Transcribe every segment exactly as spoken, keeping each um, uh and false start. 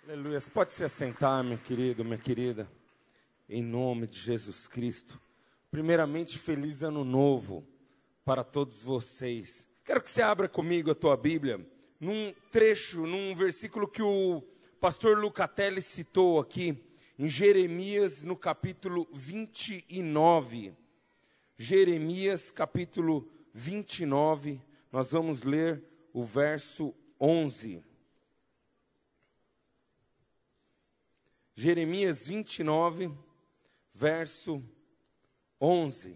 Aleluia. Você pode se assentar, meu querido, minha querida, em nome de Jesus Cristo. Primeiramente, feliz ano novo para todos vocês. Quero que você abra comigo a tua Bíblia, num trecho, num versículo que o pastor Lucatelli citou aqui, em Jeremias, no capítulo vinte e nove. Jeremias, capítulo vinte e nove, nós vamos ler o verso onze. Jeremias vinte e nove, verso onze.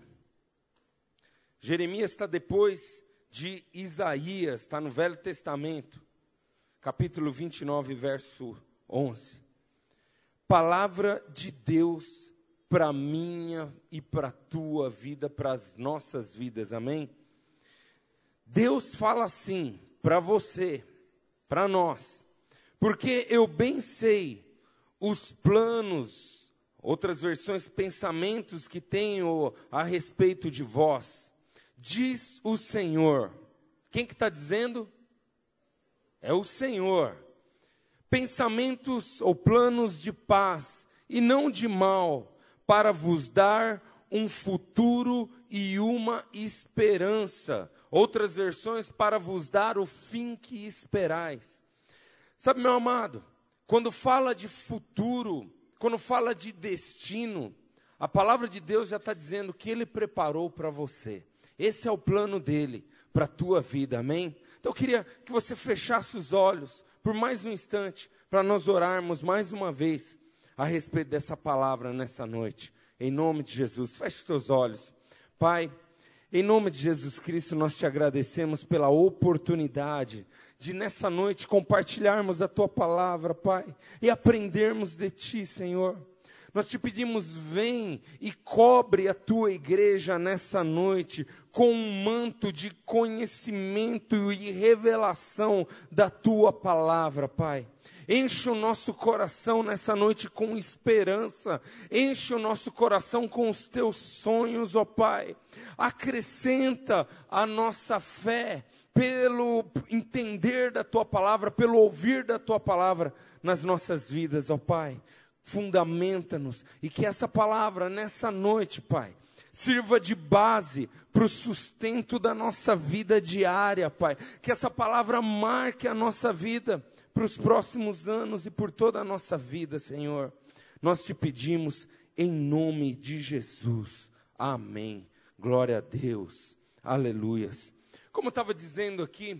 Jeremias está depois de Isaías, está no Velho Testamento, capítulo vinte e nove, verso onze. Palavra de Deus para a minha e para a tua vida, para as nossas vidas, amém? Deus fala assim para você, para nós, porque eu bem sei os planos, outras versões, pensamentos que tenho a respeito de vós, diz o Senhor. Quem que está dizendo? É o Senhor. Pensamentos ou planos de paz e não de mal, para vos dar um futuro e uma esperança. Outras versões, para vos dar o fim que esperais. Sabe, meu amado, quando fala de futuro, quando fala de destino, a palavra de Deus já está dizendo que Ele preparou para você. Esse é o plano dEle para a tua vida, amém? Então eu queria que você fechasse os olhos por mais um instante, para nós orarmos mais uma vez a respeito dessa palavra nessa noite. Em nome de Jesus, feche os teus olhos. Pai, em nome de Jesus Cristo, nós te agradecemos pela oportunidade de nessa noite compartilharmos a tua palavra, Pai, e aprendermos de ti, Senhor. Nós te pedimos, vem e cobre a tua igreja nessa noite com um manto de conhecimento e revelação da tua palavra, Pai. Enche o nosso coração nessa noite com esperança. Enche o nosso coração com os teus sonhos, ó Pai. Acrescenta a nossa fé pelo entender da tua palavra, pelo ouvir da tua palavra nas nossas vidas, ó Pai. Fundamenta-nos e que essa palavra nessa noite, Pai, sirva de base para o sustento da nossa vida diária, Pai. Que essa palavra marque a nossa vida para os próximos anos e por toda a nossa vida, Senhor. Nós te pedimos em nome de Jesus. Amém. Glória a Deus. Aleluias. Como eu estava dizendo aqui,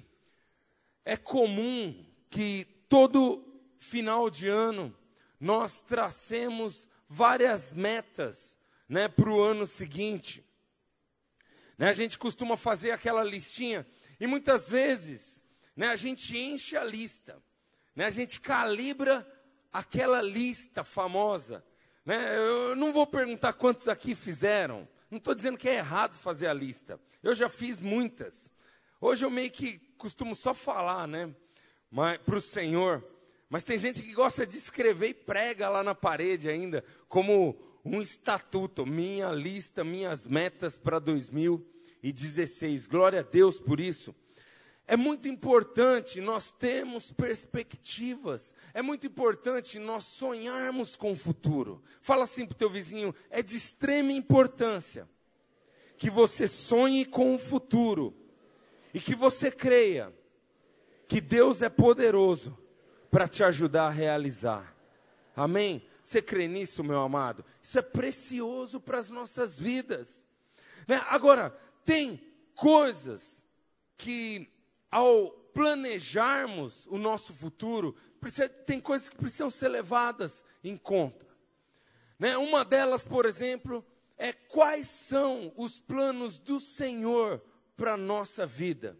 é comum que todo final de ano nós tracemos várias metas, né, para o ano seguinte. Né, a gente costuma fazer aquela listinha e muitas vezes, né, a gente enche a lista. Né, a gente calibra aquela lista famosa. Né, eu não vou perguntar quantos aqui fizeram. Não estou dizendo que é errado fazer a lista. Eu já fiz muitas. Hoje eu meio que costumo só falar, né, para o Senhor. Mas tem gente que gosta de escrever e prega lá na parede ainda, como um estatuto. Minha lista, minhas metas para dois mil e dezesseis. Glória a Deus por isso. É muito importante nós termos perspectivas. É muito importante nós sonharmos com o futuro. Fala assim para o teu vizinho, é de extrema importância que você sonhe com o futuro. E que você creia que Deus é poderoso para te ajudar a realizar. Amém? Você crê nisso, meu amado? Isso é precioso para as nossas vidas. Né? Agora, tem coisas que ao planejarmos o nosso futuro, precisa, tem coisas que precisam ser levadas em conta. Né? Uma delas, por exemplo, é quais são os planos do Senhor para a nossa vida.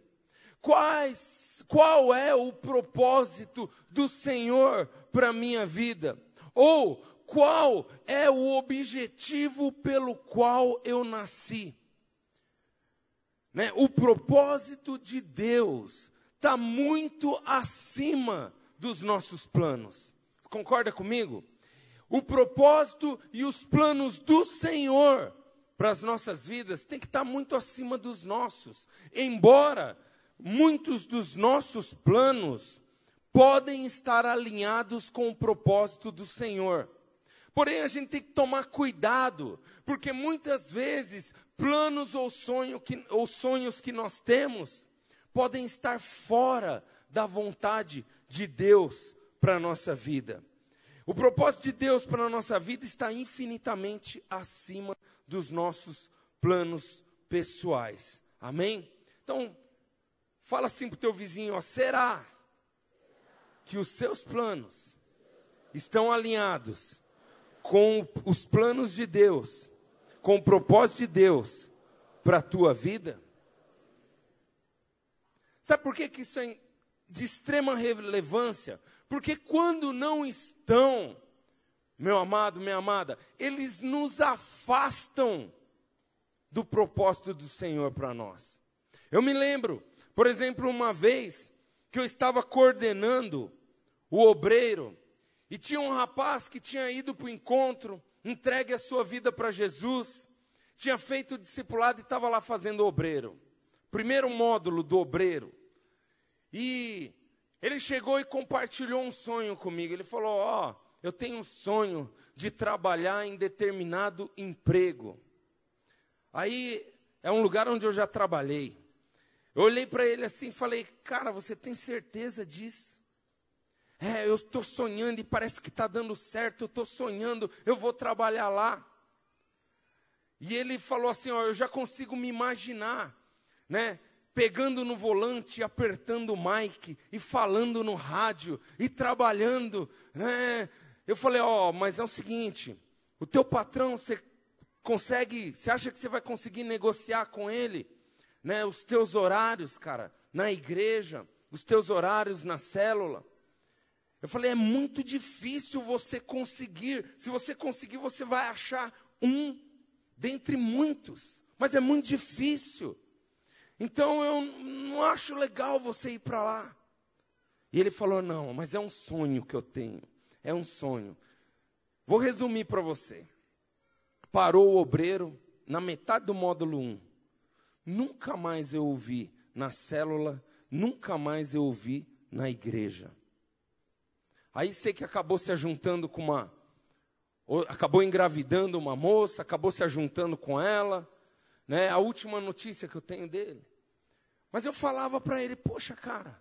Quais, qual é o propósito do Senhor para a minha vida? Ou qual é o objetivo pelo qual eu nasci? Né? O propósito de Deus está muito acima dos nossos planos. Concorda comigo? O propósito e os planos do Senhor para as nossas vidas tem que estar muito acima dos nossos. Embora muitos dos nossos planos podem estar alinhados com o propósito do Senhor. Porém, a gente tem que tomar cuidado, porque muitas vezes planos ou, sonho que, ou sonhos que nós temos podem estar fora da vontade de Deus para a nossa vida. O propósito de Deus para a nossa vida está infinitamente acima dos nossos planos pessoais. Amém? Então, fala assim para o teu vizinho, ó, será que os seus planos estão alinhados com os planos de Deus, com o propósito de Deus para a tua vida? Sabe por que que isso é de extrema relevância? Porque quando não estão, meu amado, minha amada, eles nos afastam do propósito do Senhor para nós. Eu me lembro, por exemplo, uma vez que eu estava coordenando o obreiro, e tinha um rapaz que tinha ido para o encontro, entregue a sua vida para Jesus, tinha feito o discipulado e estava lá fazendo obreiro. Primeiro módulo do obreiro. E ele chegou e compartilhou um sonho comigo. Ele falou, ó, oh, eu tenho um sonho de trabalhar em determinado emprego. Aí, é um lugar onde eu já trabalhei. Eu olhei para ele assim e falei, cara, você tem certeza disso? É, eu estou sonhando e parece que está dando certo, eu estou sonhando, eu vou trabalhar lá. E ele falou assim, ó, eu já consigo me imaginar, né, pegando no volante, apertando o mic, e falando no rádio, e trabalhando, né. Eu falei, ó, mas é o seguinte, o teu patrão, você consegue, você acha que você vai conseguir negociar com ele, né, os teus horários, cara, na igreja, os teus horários na célula? Eu falei, é muito difícil você conseguir. Se você conseguir, você vai achar um dentre muitos. Mas é muito difícil. Então, eu não acho legal você ir para lá. E ele falou, não, mas é um sonho que eu tenho. É um sonho. Vou resumir para você. Parou o obreiro na metade do módulo um. Nunca mais eu ouvi na célula, nunca mais eu ouvi na igreja. Aí sei que acabou se ajuntando com uma, acabou engravidando uma moça, acabou se ajuntando com ela, né? A última notícia que eu tenho dele. Mas eu falava para ele, poxa, cara,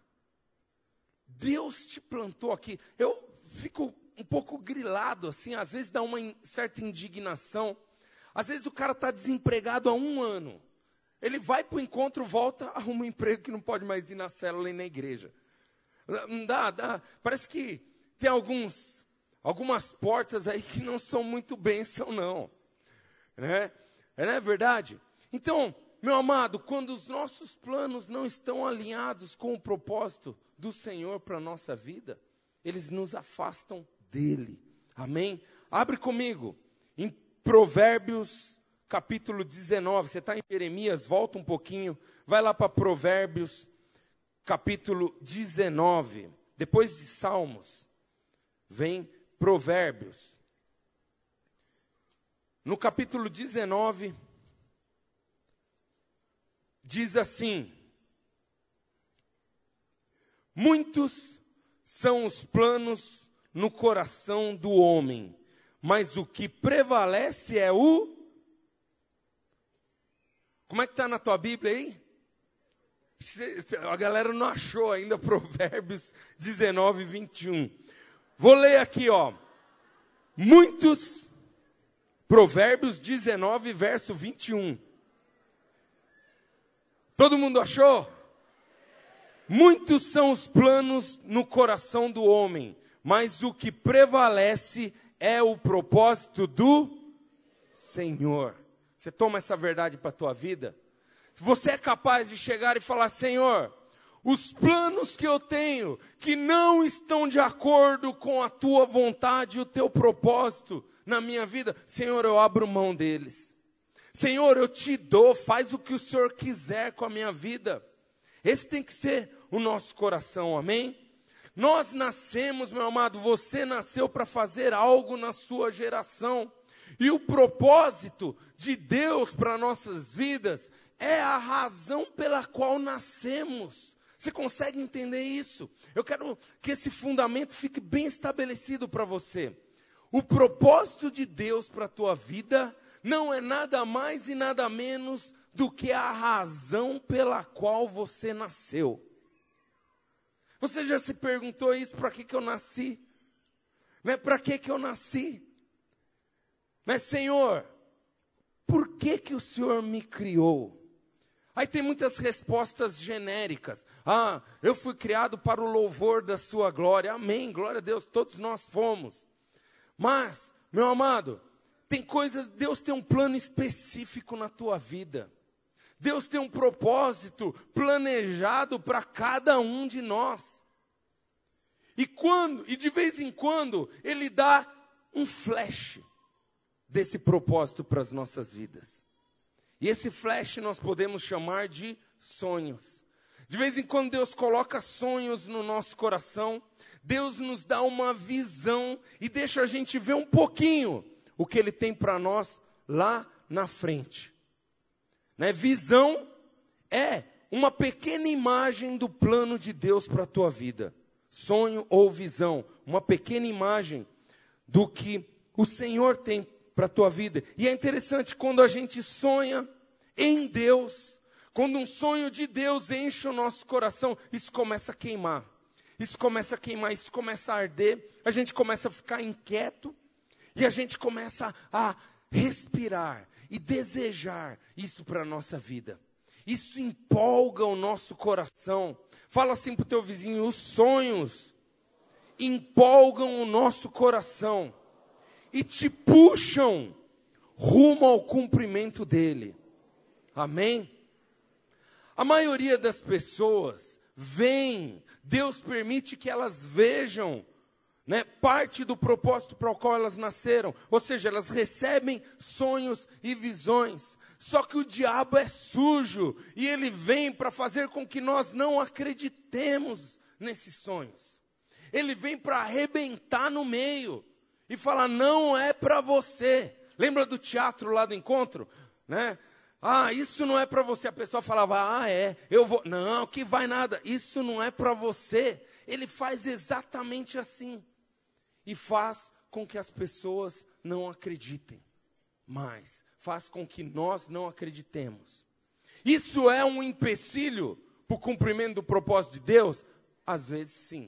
Deus te plantou aqui. Eu fico um pouco grilado, assim, às vezes dá uma certa indignação. Às vezes o cara está desempregado há um ano. Ele vai para o encontro, volta, arruma um emprego que não pode mais ir na célula e na igreja. Não dá, dá. Parece que tem alguns, algumas portas aí que não são muito bênção, não. Né? Não é verdade? Então, meu amado, quando os nossos planos não estão alinhados com o propósito do Senhor para a nossa vida, eles nos afastam dele. Amém? Abre comigo em Provérbios capítulo dezenove. Você está em Jeremias, volta um pouquinho. Vai lá para Provérbios capítulo dezenove. Depois de Salmos, vem Provérbios. No capítulo dezenove, diz assim: muitos são os planos no coração do homem, mas o que prevalece é o... Como é que está na tua Bíblia aí? A galera não achou ainda Provérbios dezenove, vinte e um. Vou ler aqui, ó. Muitos, Provérbios dezenove, verso vinte e um. Todo mundo achou? Muitos são os planos no coração do homem, mas o que prevalece é o propósito do Senhor. Você toma essa verdade para a tua vida? Você é capaz de chegar e falar, Senhor, os planos que eu tenho, que não estão de acordo com a tua vontade e o teu propósito na minha vida, Senhor, eu abro mão deles. Senhor, eu te dou, faz o que o Senhor quiser com a minha vida. Esse tem que ser o nosso coração, amém? Nós nascemos, meu amado, você nasceu para fazer algo na sua geração. E o propósito de Deus para nossas vidas é a razão pela qual nascemos. Você consegue entender isso? Eu quero que esse fundamento fique bem estabelecido para você. O propósito de Deus para a tua vida não é nada mais e nada menos do que a razão pela qual você nasceu. Você já se perguntou isso? Para que, que eu nasci? Né? Para que, que eu nasci? Né, Senhor, por que, que o Senhor me criou? Aí tem muitas respostas genéricas. Ah, eu fui criado para o louvor da sua glória. Amém, glória a Deus, todos nós fomos. Mas, meu amado, tem coisas, Deus tem um plano específico na tua vida. Deus tem um propósito planejado para cada um de nós. E quando, e de vez em quando, Ele dá um flash desse propósito para as nossas vidas. E esse flash nós podemos chamar de sonhos. De vez em quando Deus coloca sonhos no nosso coração, Deus nos dá uma visão e deixa a gente ver um pouquinho o que Ele tem para nós lá na frente. Né? Visão é uma pequena imagem do plano de Deus para a tua vida. Sonho ou visão, uma pequena imagem do que o Senhor tem para a tua vida. E é interessante quando a gente sonha em Deus, quando um sonho de Deus enche o nosso coração, isso começa a queimar. Isso começa a queimar, isso começa a arder, a gente começa a ficar inquieto e a gente começa a respirar e desejar isso para a nossa vida. Isso empolga o nosso coração. Fala assim para o teu vizinho, os sonhos empolgam o nosso coração e te puxam rumo ao cumprimento dele. Amém? A maioria das pessoas vem, Deus permite que elas vejam, né, parte do propósito para o qual elas nasceram. Ou seja, elas recebem sonhos e visões. Só que o diabo é sujo e ele vem para fazer com que nós não acreditemos nesses sonhos. Ele vem para arrebentar no meio e falar, não é para você. Lembra do teatro lá do encontro? Né? Ah, isso não é para você. A pessoa falava, ah, é, eu vou. Não, que vai nada. Isso não é para você. Ele faz exatamente assim. E faz com que as pessoas não acreditem mais. Faz com que nós não acreditemos. Isso é um empecilho para o cumprimento do propósito de Deus? Às vezes sim.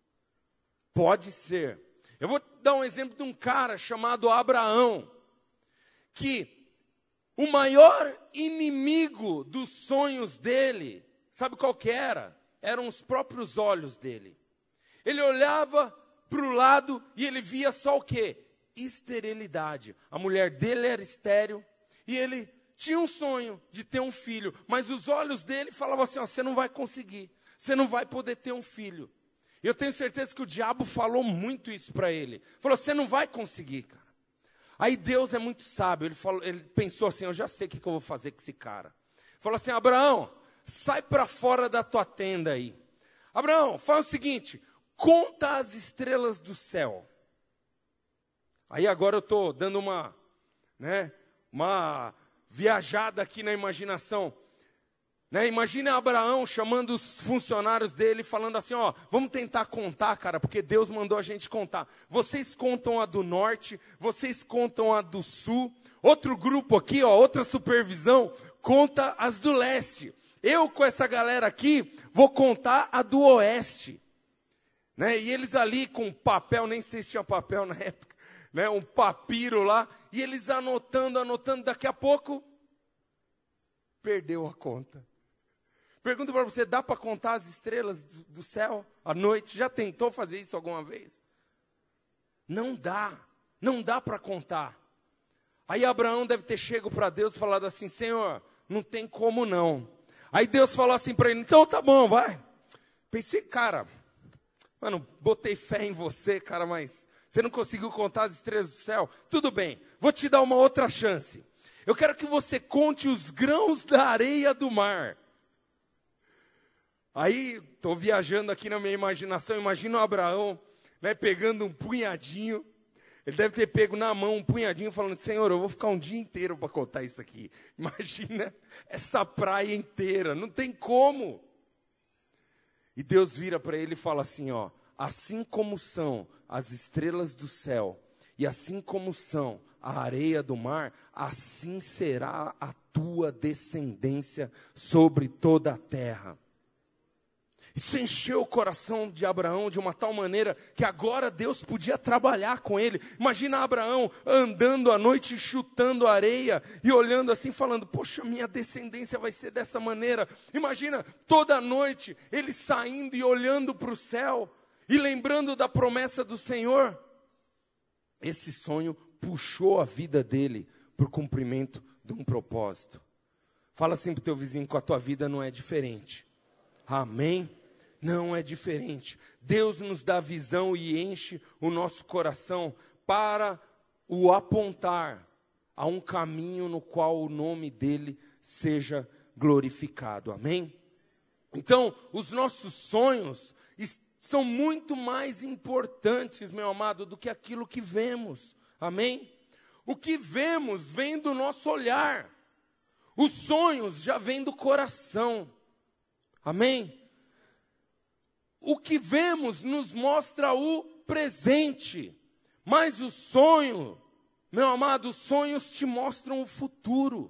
Pode ser. Eu vou dar um exemplo de um cara chamado Abraão, que o maior inimigo dos sonhos dele, sabe qual que era? Eram os próprios olhos dele. Ele olhava para o lado e ele via só o quê? Esterilidade. A mulher dele era estéril e ele tinha um sonho de ter um filho, mas os olhos dele falavam assim, ó, você não vai conseguir, você não vai poder ter um filho. Eu tenho certeza que o diabo falou muito isso para ele. Falou, você não vai conseguir, cara. Aí Deus é muito sábio, ele, falou, ele pensou assim, eu já sei o que, que eu vou fazer com esse cara. Falou assim, Abraão, sai para fora da tua tenda aí. Abraão, faz o seguinte, conta as estrelas do céu. Aí agora eu estou dando uma, né, uma viajada aqui na imaginação. Né? Imagina Abraão chamando os funcionários dele, falando assim, ó, vamos tentar contar, cara, porque Deus mandou a gente contar. Vocês contam a do norte, vocês contam a do sul, outro grupo aqui, ó, outra supervisão, conta as do leste. Eu com essa galera aqui, vou contar a do oeste. Né? E eles ali com papel, nem sei se tinha papel na época, né? Um papiro lá, e eles anotando, anotando, daqui a pouco, perdeu a conta. Pergunto para você, dá para contar as estrelas do, do céu à noite? Já tentou fazer isso alguma vez? Não dá, não dá para contar. Aí Abraão deve ter chegado para Deus e falado assim, Senhor, não tem como não. Aí Deus falou assim para ele, então tá bom, vai. Pensei, cara, mano, botei fé em você, cara, mas você não conseguiu contar as estrelas do céu? Tudo bem, vou te dar uma outra chance. Eu quero que você conte os grãos da areia do mar. Aí, estou viajando aqui na minha imaginação, imagina o Abraão, né, pegando um punhadinho, ele deve ter pego na mão um punhadinho, falando, Senhor, eu vou ficar um dia inteiro para contar isso aqui. Imagina essa praia inteira, não tem como. E Deus vira para ele e fala assim, ó, assim como são as estrelas do céu, e assim como são a areia do mar, assim será a tua descendência sobre toda a terra. Isso encheu o coração de Abraão de uma tal maneira que agora Deus podia trabalhar com ele. Imagina Abraão andando à noite, chutando areia e olhando assim, falando, poxa, minha descendência vai ser dessa maneira. Imagina toda noite ele saindo e olhando para o céu e lembrando da promessa do Senhor. Esse sonho puxou a vida dele para o cumprimento de um propósito. Fala assim para o teu vizinho, com a tua vida não é diferente. Amém? Não é diferente. Deus nos dá visão e enche o nosso coração para o apontar a um caminho no qual o nome dele seja glorificado. Amém? Então, os nossos sonhos são muito mais importantes, meu amado, do que aquilo que vemos. Amém? O que vemos vem do nosso olhar. Os sonhos já vêm do coração. Amém? O que vemos nos mostra o presente, mas o sonho, meu amado, os sonhos te mostram o futuro.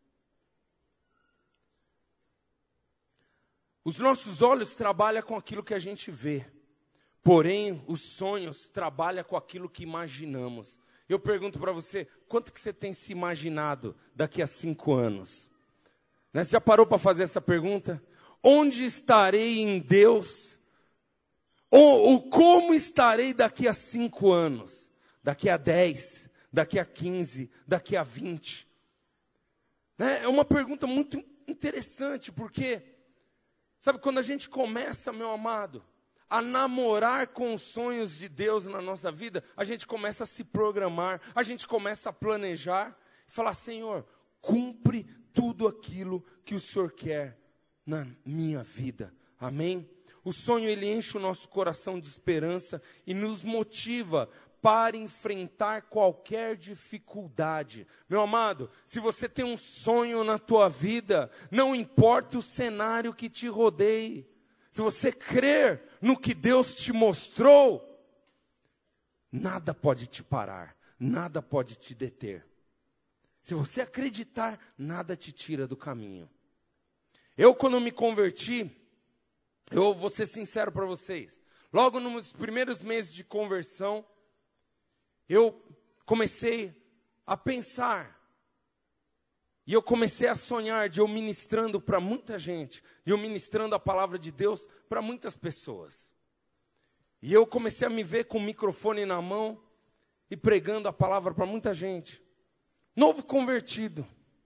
Os nossos olhos trabalham com aquilo que a gente vê, porém os sonhos trabalham com aquilo que imaginamos. Eu pergunto para você, quanto que você tem se imaginado daqui a cinco anos? Né? Você já parou para fazer essa pergunta? Onde estarei em Deus? Ou, ou como estarei daqui a cinco anos? Daqui a dez? Daqui a quinze? Daqui a vinte? Né? É uma pergunta muito interessante, porque, sabe, quando a gente começa, meu amado, a namorar com os sonhos de Deus na nossa vida, a gente começa a se programar, a gente começa a planejar, e falar, Senhor, cumpre tudo aquilo que o Senhor quer na minha vida. Amém? O sonho, ele enche o nosso coração de esperança e nos motiva para enfrentar qualquer dificuldade. Meu amado, se você tem um sonho na tua vida, não importa o cenário que te rodeie, se você crer no que Deus te mostrou, nada pode te parar, nada pode te deter. Se você acreditar, nada te tira do caminho. Eu, quando me converti, eu vou ser sincero para vocês, logo nos primeiros meses de conversão, eu comecei a pensar, e eu comecei a sonhar de eu ministrando para muita gente, de eu ministrando a palavra de Deus para muitas pessoas. E eu comecei a me ver com o microfone na mão e pregando a palavra para muita gente. Novo convertido.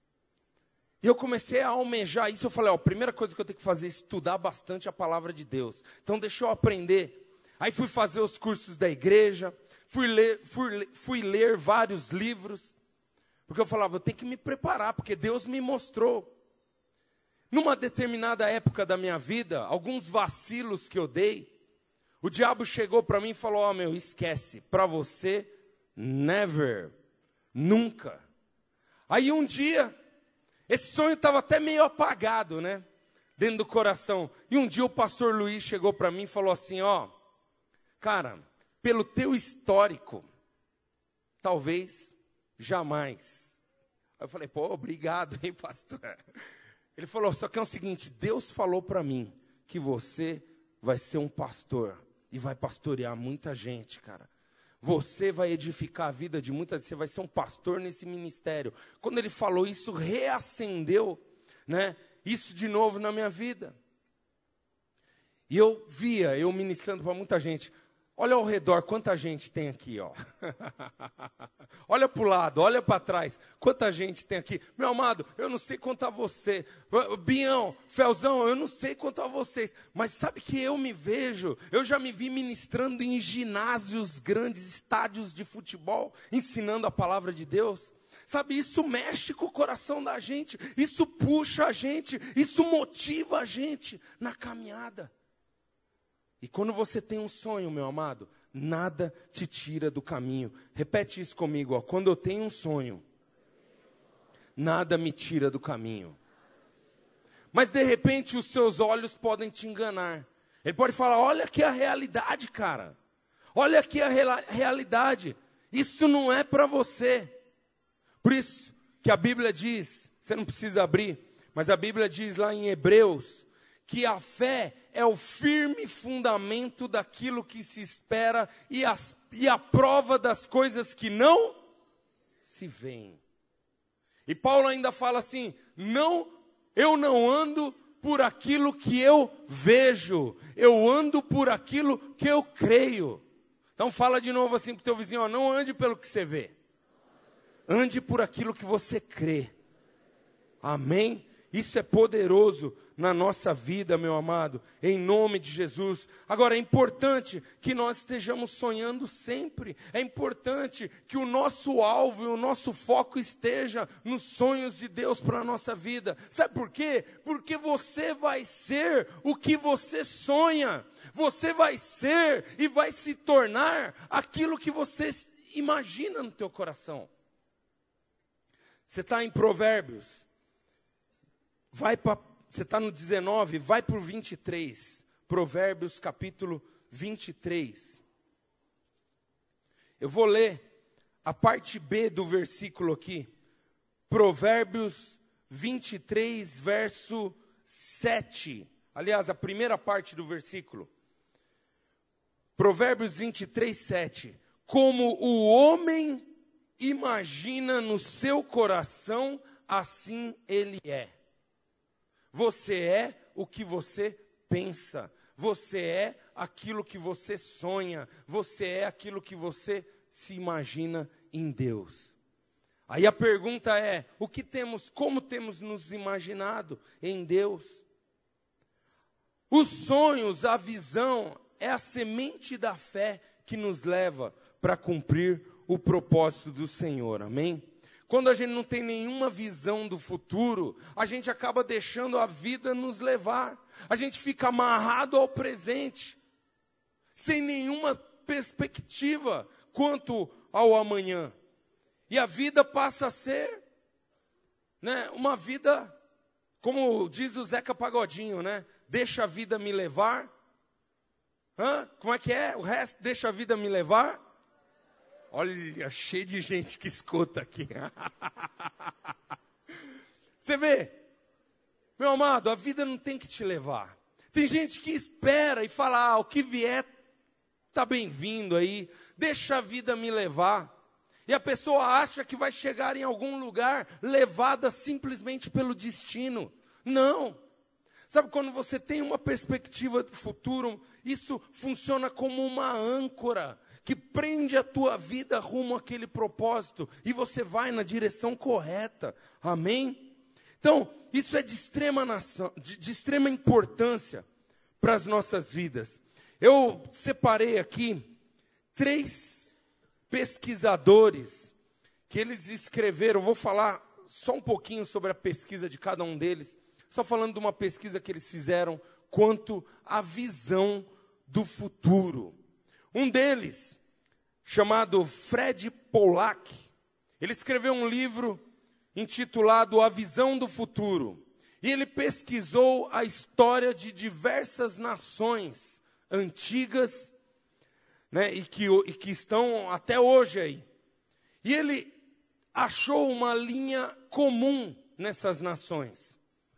E eu comecei a almejar isso. Eu falei, ó, a primeira coisa que eu tenho que fazer é estudar bastante a palavra de Deus. Então deixa eu aprender. Aí fui fazer os cursos da igreja, fui ler, fui, fui ler vários livros, porque eu falava, eu tenho que me preparar, porque Deus me mostrou. Numa determinada época da minha vida, alguns vacilos que eu dei, o diabo chegou para mim e falou, ó, meu, esquece, para você, never, nunca. Aí um dia, esse sonho estava até meio apagado, né, dentro do coração. E um dia o pastor Luiz chegou para mim e falou assim, ó, cara, pelo teu histórico, talvez jamais. Aí eu falei, pô, obrigado, hein, pastor. Ele falou, só que é o seguinte, Deus falou para mim que você vai ser um pastor e vai pastorear muita gente, cara. Você vai edificar a vida de muita gente, você vai ser um pastor nesse ministério. Quando ele falou isso, reacendeu, né, isso de novo na minha vida. E eu via, eu ministrando para muita gente. Olha ao redor, quanta gente tem aqui, ó. Olha para o lado, olha para trás, quanta gente tem aqui. Meu amado, eu não sei quanto a você. Bião, Felzão, eu não sei quanto a vocês. Mas sabe que eu me vejo, eu já me vi ministrando em ginásios grandes, estádios de futebol, ensinando a palavra de Deus. Sabe, isso mexe com o coração da gente, isso puxa a gente, isso motiva a gente na caminhada. E quando você tem um sonho, meu amado, nada te tira do caminho. Repete isso comigo, ó. Quando eu tenho um sonho, nada me tira do caminho. Mas de repente os seus olhos podem te enganar. Ele pode falar, olha aqui a realidade, cara. Olha aqui a reala- realidade. Isso não é para você. Por isso que a Bíblia diz, você não precisa abrir, mas a Bíblia diz lá em Hebreus, que a fé é o firme fundamento daquilo que se espera e, as, e a prova das coisas que não se veem. E Paulo ainda fala assim, não, eu não ando por aquilo que eu vejo, eu ando por aquilo que eu creio. Então fala de novo assim para o teu vizinho, ó, não ande pelo que você vê, ande por aquilo que você crê. Amém? Isso é poderoso na nossa vida, meu amado, em nome de Jesus. Agora, é importante que nós estejamos sonhando sempre. É importante que o nosso alvo e o nosso foco esteja nos sonhos de Deus para a nossa vida. Sabe por quê? Porque você vai ser o que você sonha. Você vai ser e vai se tornar aquilo que você imagina no teu coração. Você está em Provérbios. Vai para, você está no dezenove, vai para o vinte e três. Provérbios capítulo vinte e três. Eu vou ler a parte B do versículo aqui. Provérbios vinte e três, verso sete. Aliás, a primeira parte do versículo. Provérbios vinte e três, sete. Como o homem imagina no seu coração, assim ele é. Você é o que você pensa. Você é aquilo que você sonha. Você é aquilo que você se imagina em Deus. Aí a pergunta é, o que temos, como temos nos imaginado em Deus? Os sonhos, a visão, é a semente da fé que nos leva para cumprir o propósito do Senhor. Amém? Quando a gente não tem nenhuma visão do futuro, a gente acaba deixando a vida nos levar. A gente fica amarrado ao presente, sem nenhuma perspectiva quanto ao amanhã. E a vida passa a ser, né, uma vida, como diz o Zeca Pagodinho, né? Deixa a vida me levar. Hã? Como é que é? O resto, deixa a vida me levar. Olha, cheio de gente que escuta aqui. Você vê, meu amado, a vida não tem que te levar. Tem gente que espera e fala, ah, o que vier está bem-vindo aí, deixa a vida me levar. E a pessoa acha que vai chegar em algum lugar levada simplesmente pelo destino. Não. Sabe, quando você tem uma perspectiva do futuro, isso funciona como uma âncora que prende a tua vida rumo àquele propósito, e você vai na direção correta. Amém? Então, isso é de extrema, nação, de, de extrema importância para as nossas vidas. Eu separei aqui três pesquisadores que eles escreveram. Vou falar só um pouquinho sobre a pesquisa de cada um deles, só falando de uma pesquisa que eles fizeram quanto à visão do futuro. Um deles, chamado Fred Pollack, ele escreveu um livro intitulado A Visão do Futuro. E ele pesquisou a história de diversas nações antigas, né, e, que, e que estão até hoje aí. E ele achou uma linha comum nessas nações.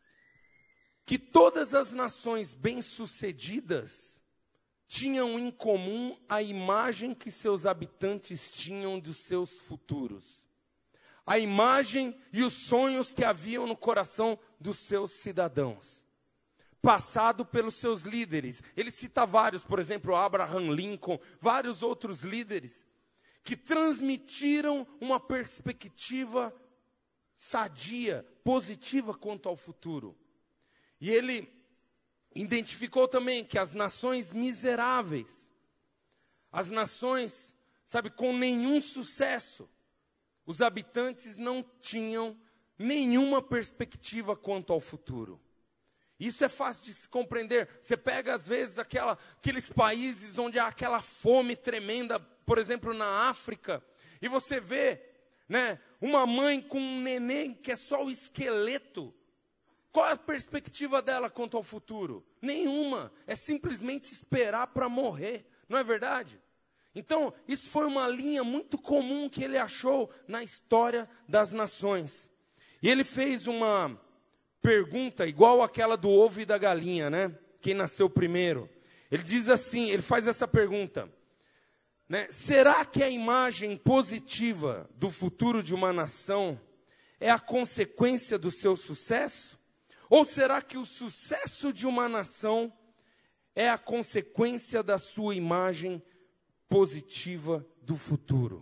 Que todas as nações bem-sucedidas tinham em comum a imagem que seus habitantes tinham dos seus futuros. A imagem e os sonhos que haviam no coração dos seus cidadãos. Passado pelos seus líderes. Ele cita vários, por exemplo, Abraham Lincoln, vários outros líderes, que transmitiram uma perspectiva sadia, positiva quanto ao futuro. E ele identificou também que as nações miseráveis, as nações, sabe, com nenhum sucesso, os habitantes não tinham nenhuma perspectiva quanto ao futuro. Isso é fácil de se compreender. Você pega, às vezes, aquela, aqueles países onde há aquela fome tremenda, por exemplo, na África, e você vê, né, uma mãe com um neném que é só o esqueleto, qual é a perspectiva dela quanto ao futuro? Nenhuma. É simplesmente esperar para morrer. Não é verdade? Então, isso foi uma linha muito comum que ele achou na história das nações. E ele fez uma pergunta igual àquela do ovo e da galinha, né? Quem nasceu primeiro? Ele diz assim, ele faz essa pergunta, né? Será que a imagem positiva do futuro de uma nação é a consequência do seu sucesso? Ou será que o sucesso de uma nação é a consequência da sua imagem positiva do futuro?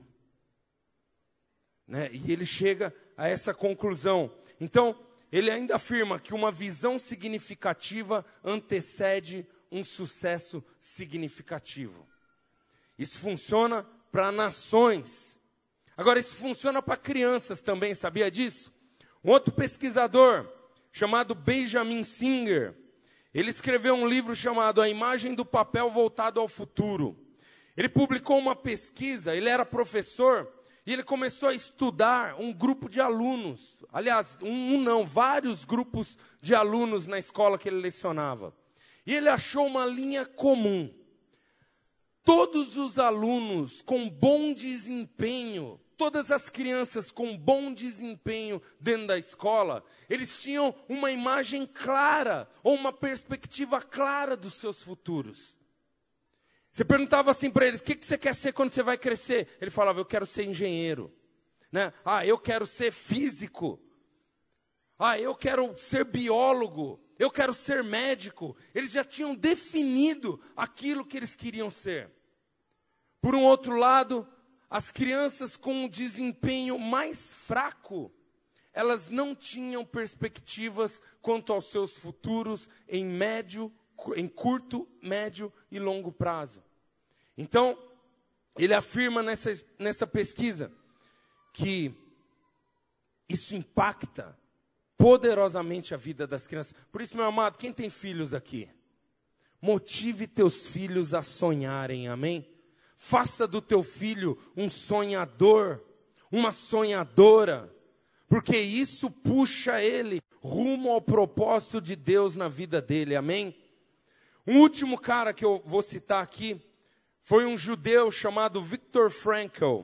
Né? E ele chega a essa conclusão. Então, ele ainda afirma que uma visão significativa antecede um sucesso significativo. Isso funciona para nações. Agora, isso funciona para crianças também, sabia disso? Um outro pesquisador, chamado Benjamin Singer, ele escreveu um livro chamado A Imagem do Papel Voltado ao Futuro. Ele publicou uma pesquisa, ele era professor, e ele começou a estudar um grupo de alunos. Aliás, um, um não, vários grupos de alunos na escola que ele lecionava. E ele achou uma linha comum. Todos os alunos com bom desempenho, todas as crianças com bom desempenho dentro da escola, eles tinham uma imagem clara, ou uma perspectiva clara dos seus futuros. Você perguntava assim para eles, o que, que você quer ser quando você vai crescer? Ele falava, eu quero ser engenheiro. Né? Ah, eu quero ser físico. Ah, eu quero ser biólogo. Eu quero ser médico. Eles já tinham definido aquilo que eles queriam ser. Por um outro lado, as crianças com um desempenho mais fraco, elas não tinham perspectivas quanto aos seus futuros em médio, em curto, médio e longo prazo. Então, ele afirma nessa, nessa pesquisa que isso impacta poderosamente a vida das crianças. Por isso, meu amado, quem tem filhos aqui? Motive teus filhos a sonharem, amém? Faça do teu filho um sonhador, uma sonhadora, porque isso puxa ele rumo ao propósito de Deus na vida dele, amém? Um último cara que eu vou citar aqui foi um judeu chamado Viktor Frankl.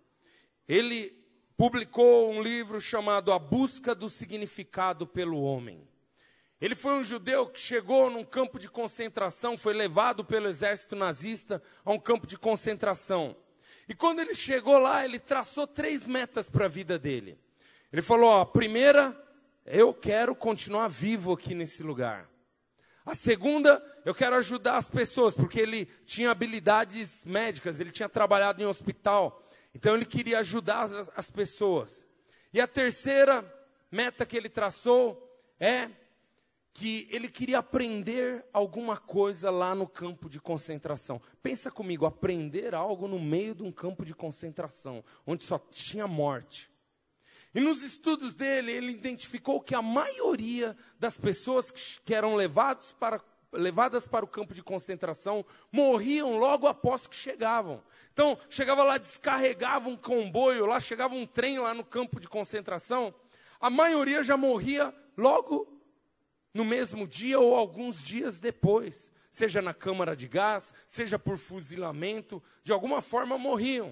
Ele publicou um livro chamado A Busca do Significado pelo Homem. Ele foi um judeu que chegou num campo de concentração, foi levado pelo exército nazista a um campo de concentração. E quando ele chegou lá, ele traçou três metas para a vida dele. Ele falou, ó, a primeira, eu quero continuar vivo aqui nesse lugar. A segunda, eu quero ajudar as pessoas, porque ele tinha habilidades médicas, ele tinha trabalhado em hospital. Então ele queria ajudar as, as pessoas. E a terceira meta que ele traçou é que ele queria aprender alguma coisa lá no campo de concentração. Pensa comigo, aprender algo no meio de um campo de concentração, onde só tinha morte. E nos estudos dele, ele identificou que a maioria das pessoas que eram levados para, levadas para o campo de concentração morriam logo após que chegavam. Então, chegava lá, descarregava um comboio, lá chegava um trem lá no campo de concentração, a maioria já morria logo no mesmo dia ou alguns dias depois, seja na câmara de gás, seja por fuzilamento, de alguma forma morriam.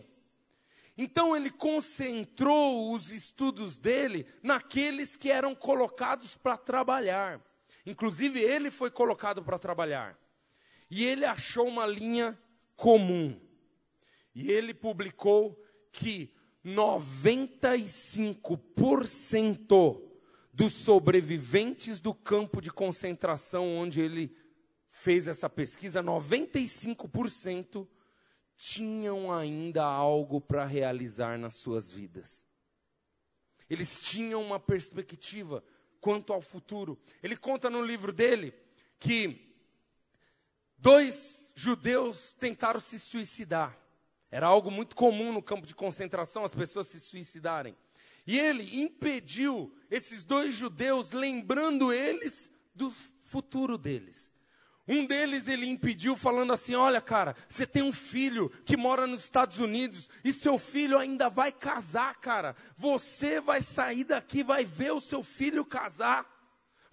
Então ele concentrou os estudos dele naqueles que eram colocados para trabalhar. Inclusive ele foi colocado para trabalhar. E ele achou uma linha comum. E ele publicou que noventa e cinco por cento dos sobreviventes do campo de concentração onde ele fez essa pesquisa, noventa e cinco por cento tinham ainda algo para realizar nas suas vidas. Eles tinham uma perspectiva quanto ao futuro. Ele conta no livro dele que dois judeus tentaram se suicidar. Era algo muito comum no campo de concentração, as pessoas se suicidarem. E ele impediu esses dois judeus, lembrando eles do futuro deles. Um deles ele impediu falando assim, olha cara, você tem um filho que mora nos Estados Unidos e seu filho ainda vai casar, cara. Você vai sair daqui, vai ver o seu filho casar.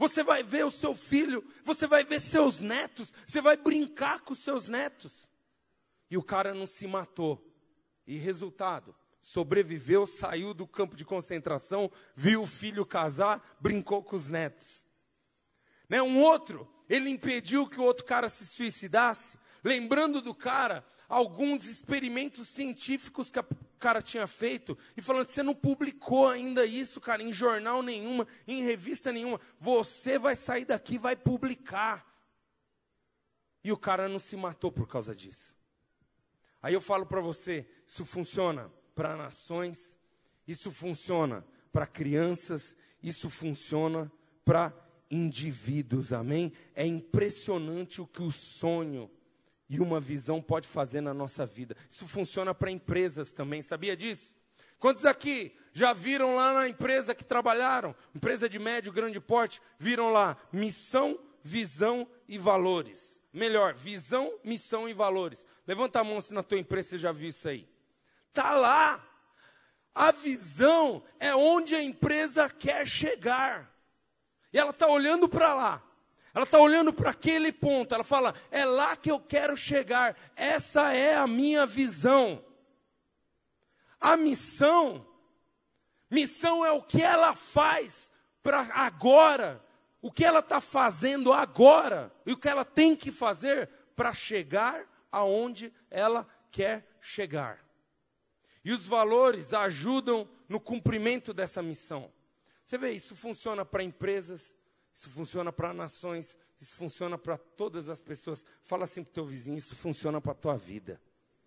Você vai ver o seu filho, você vai ver seus netos, você vai brincar com os seus netos. E o cara não se matou. E resultado, sobreviveu, saiu do campo de concentração, viu o filho casar, brincou com os netos. Né? Um outro, ele impediu que o outro cara se suicidasse, lembrando do cara alguns experimentos científicos que o cara tinha feito, e falando, você não publicou ainda isso, cara, em jornal nenhuma, em revista nenhuma, você vai sair daqui e vai publicar. E o cara não se matou por causa disso. Aí eu falo para você, isso funciona para nações, isso funciona para crianças, isso funciona para indivíduos, amém? É impressionante o que o sonho e uma visão pode fazer na nossa vida. Isso funciona para empresas também, sabia disso? Quantos aqui já viram lá na empresa que trabalharam, empresa de médio, grande porte, viram lá missão, visão e valores? Melhor, visão, missão e valores. Levanta a mão se na tua empresa você já viu isso aí. Está lá. A visão é onde a empresa quer chegar. E ela está olhando para lá. Ela está olhando para aquele ponto. Ela fala, é lá que eu quero chegar. Essa é a minha visão. A missão, missão é o que ela faz para agora. O que ela está fazendo agora. E o que ela tem que fazer para chegar aonde ela quer chegar. E os valores ajudam no cumprimento dessa missão. Você vê, isso funciona para empresas, isso funciona para nações, isso funciona para todas as pessoas. Fala assim para o teu vizinho, isso funciona para a tua vida.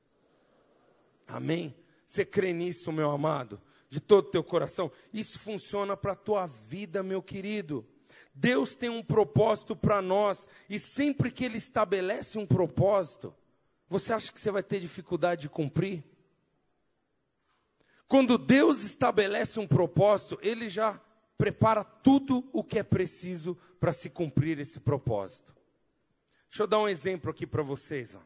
Amém? Você crê nisso, meu amado? De todo o teu coração? Isso funciona para a tua vida, meu querido. Deus tem um propósito para nós, e sempre que Ele estabelece um propósito, você acha que você vai ter dificuldade de cumprir? Quando Deus estabelece um propósito, Ele já prepara tudo o que é preciso para se cumprir esse propósito. Deixa eu dar um exemplo aqui para vocês. Ó.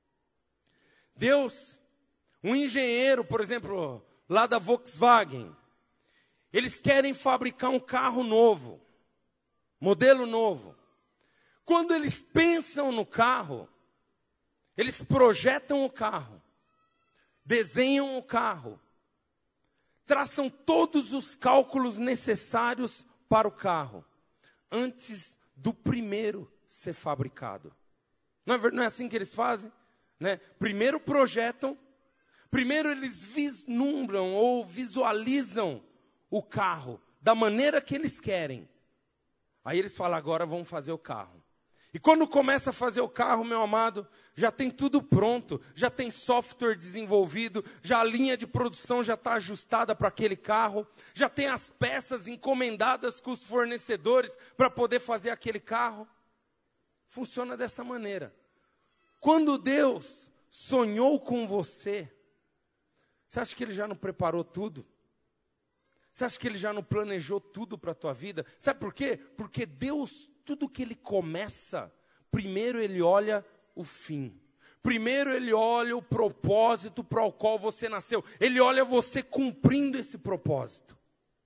Deus, um engenheiro, por exemplo, lá da Volkswagen, eles querem fabricar um carro novo, modelo novo. Quando eles pensam no carro, eles projetam o carro, desenham o carro, traçam todos os cálculos necessários para o carro, antes do primeiro ser fabricado. Não é, não é assim que eles fazem? Né? Primeiro projetam, primeiro eles vislumbram ou visualizam o carro da maneira que eles querem. Aí eles falam, agora vamos fazer o carro. E quando começa a fazer o carro, meu amado, já tem tudo pronto, já tem software desenvolvido, já a linha de produção já está ajustada para aquele carro, já tem as peças encomendadas com os fornecedores para poder fazer aquele carro. Funciona dessa maneira. Quando Deus sonhou com você, você acha que Ele já não preparou tudo? Você acha que Ele já não planejou tudo para a tua vida? Sabe por quê? Porque Deus, tudo que Ele começa, primeiro Ele olha o fim. Primeiro Ele olha o propósito para o qual você nasceu. Ele olha você cumprindo esse propósito.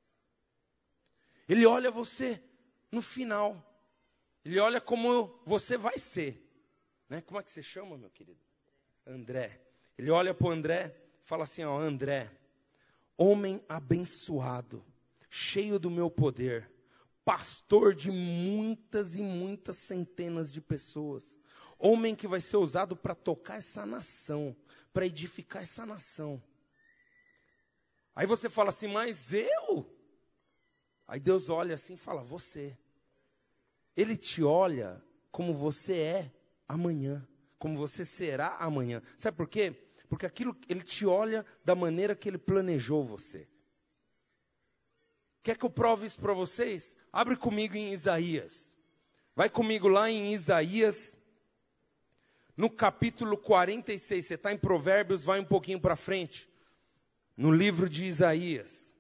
Ele olha você no final. Ele olha como você vai ser. Né? Como é que você chama, meu querido? André. Ele olha para o André e fala assim, ó, André, homem abençoado, cheio do meu poder, pastor de muitas e muitas centenas de pessoas, homem que vai ser usado para tocar essa nação, para edificar essa nação. Aí você fala assim, mas eu? Aí Deus olha assim e fala, você. Ele te olha como você é amanhã, como você será amanhã. Sabe por quê? Porque aquilo, Ele te olha da maneira que Ele planejou você. Quer que eu prove isso para vocês? Abre comigo em Isaías. Vai comigo lá em Isaías, no capítulo quarenta e seis. Você está em Provérbios, vai um pouquinho para frente. No livro de Isaías.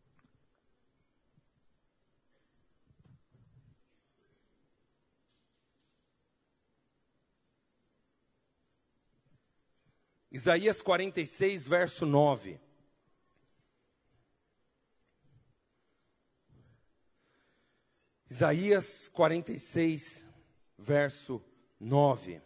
Isaías quarenta e seis, verso nove. Isaías quarenta e seis, verso nove.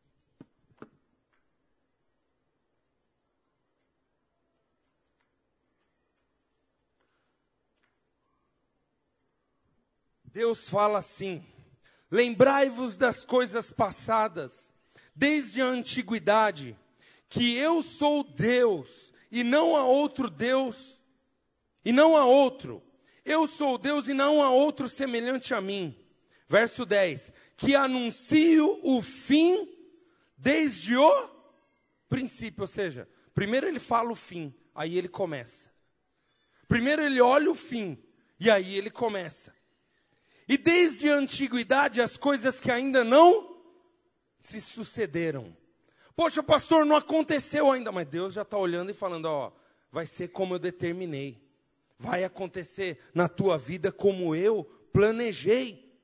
Deus fala assim: lembrai-vos das coisas passadas, desde a antiguidade, que eu sou Deus, e não há outro Deus, e não há outro. Eu sou Deus e não há outro semelhante a mim. Verso dez, que anuncio o fim desde o princípio. Ou seja, primeiro ele fala o fim, aí ele começa. Primeiro ele olha o fim, e aí ele começa. E desde a antiguidade as coisas que ainda não se sucederam. Poxa, pastor, não aconteceu ainda. Mas Deus já está olhando e falando, ó, vai ser como eu determinei. Vai acontecer na tua vida como eu planejei.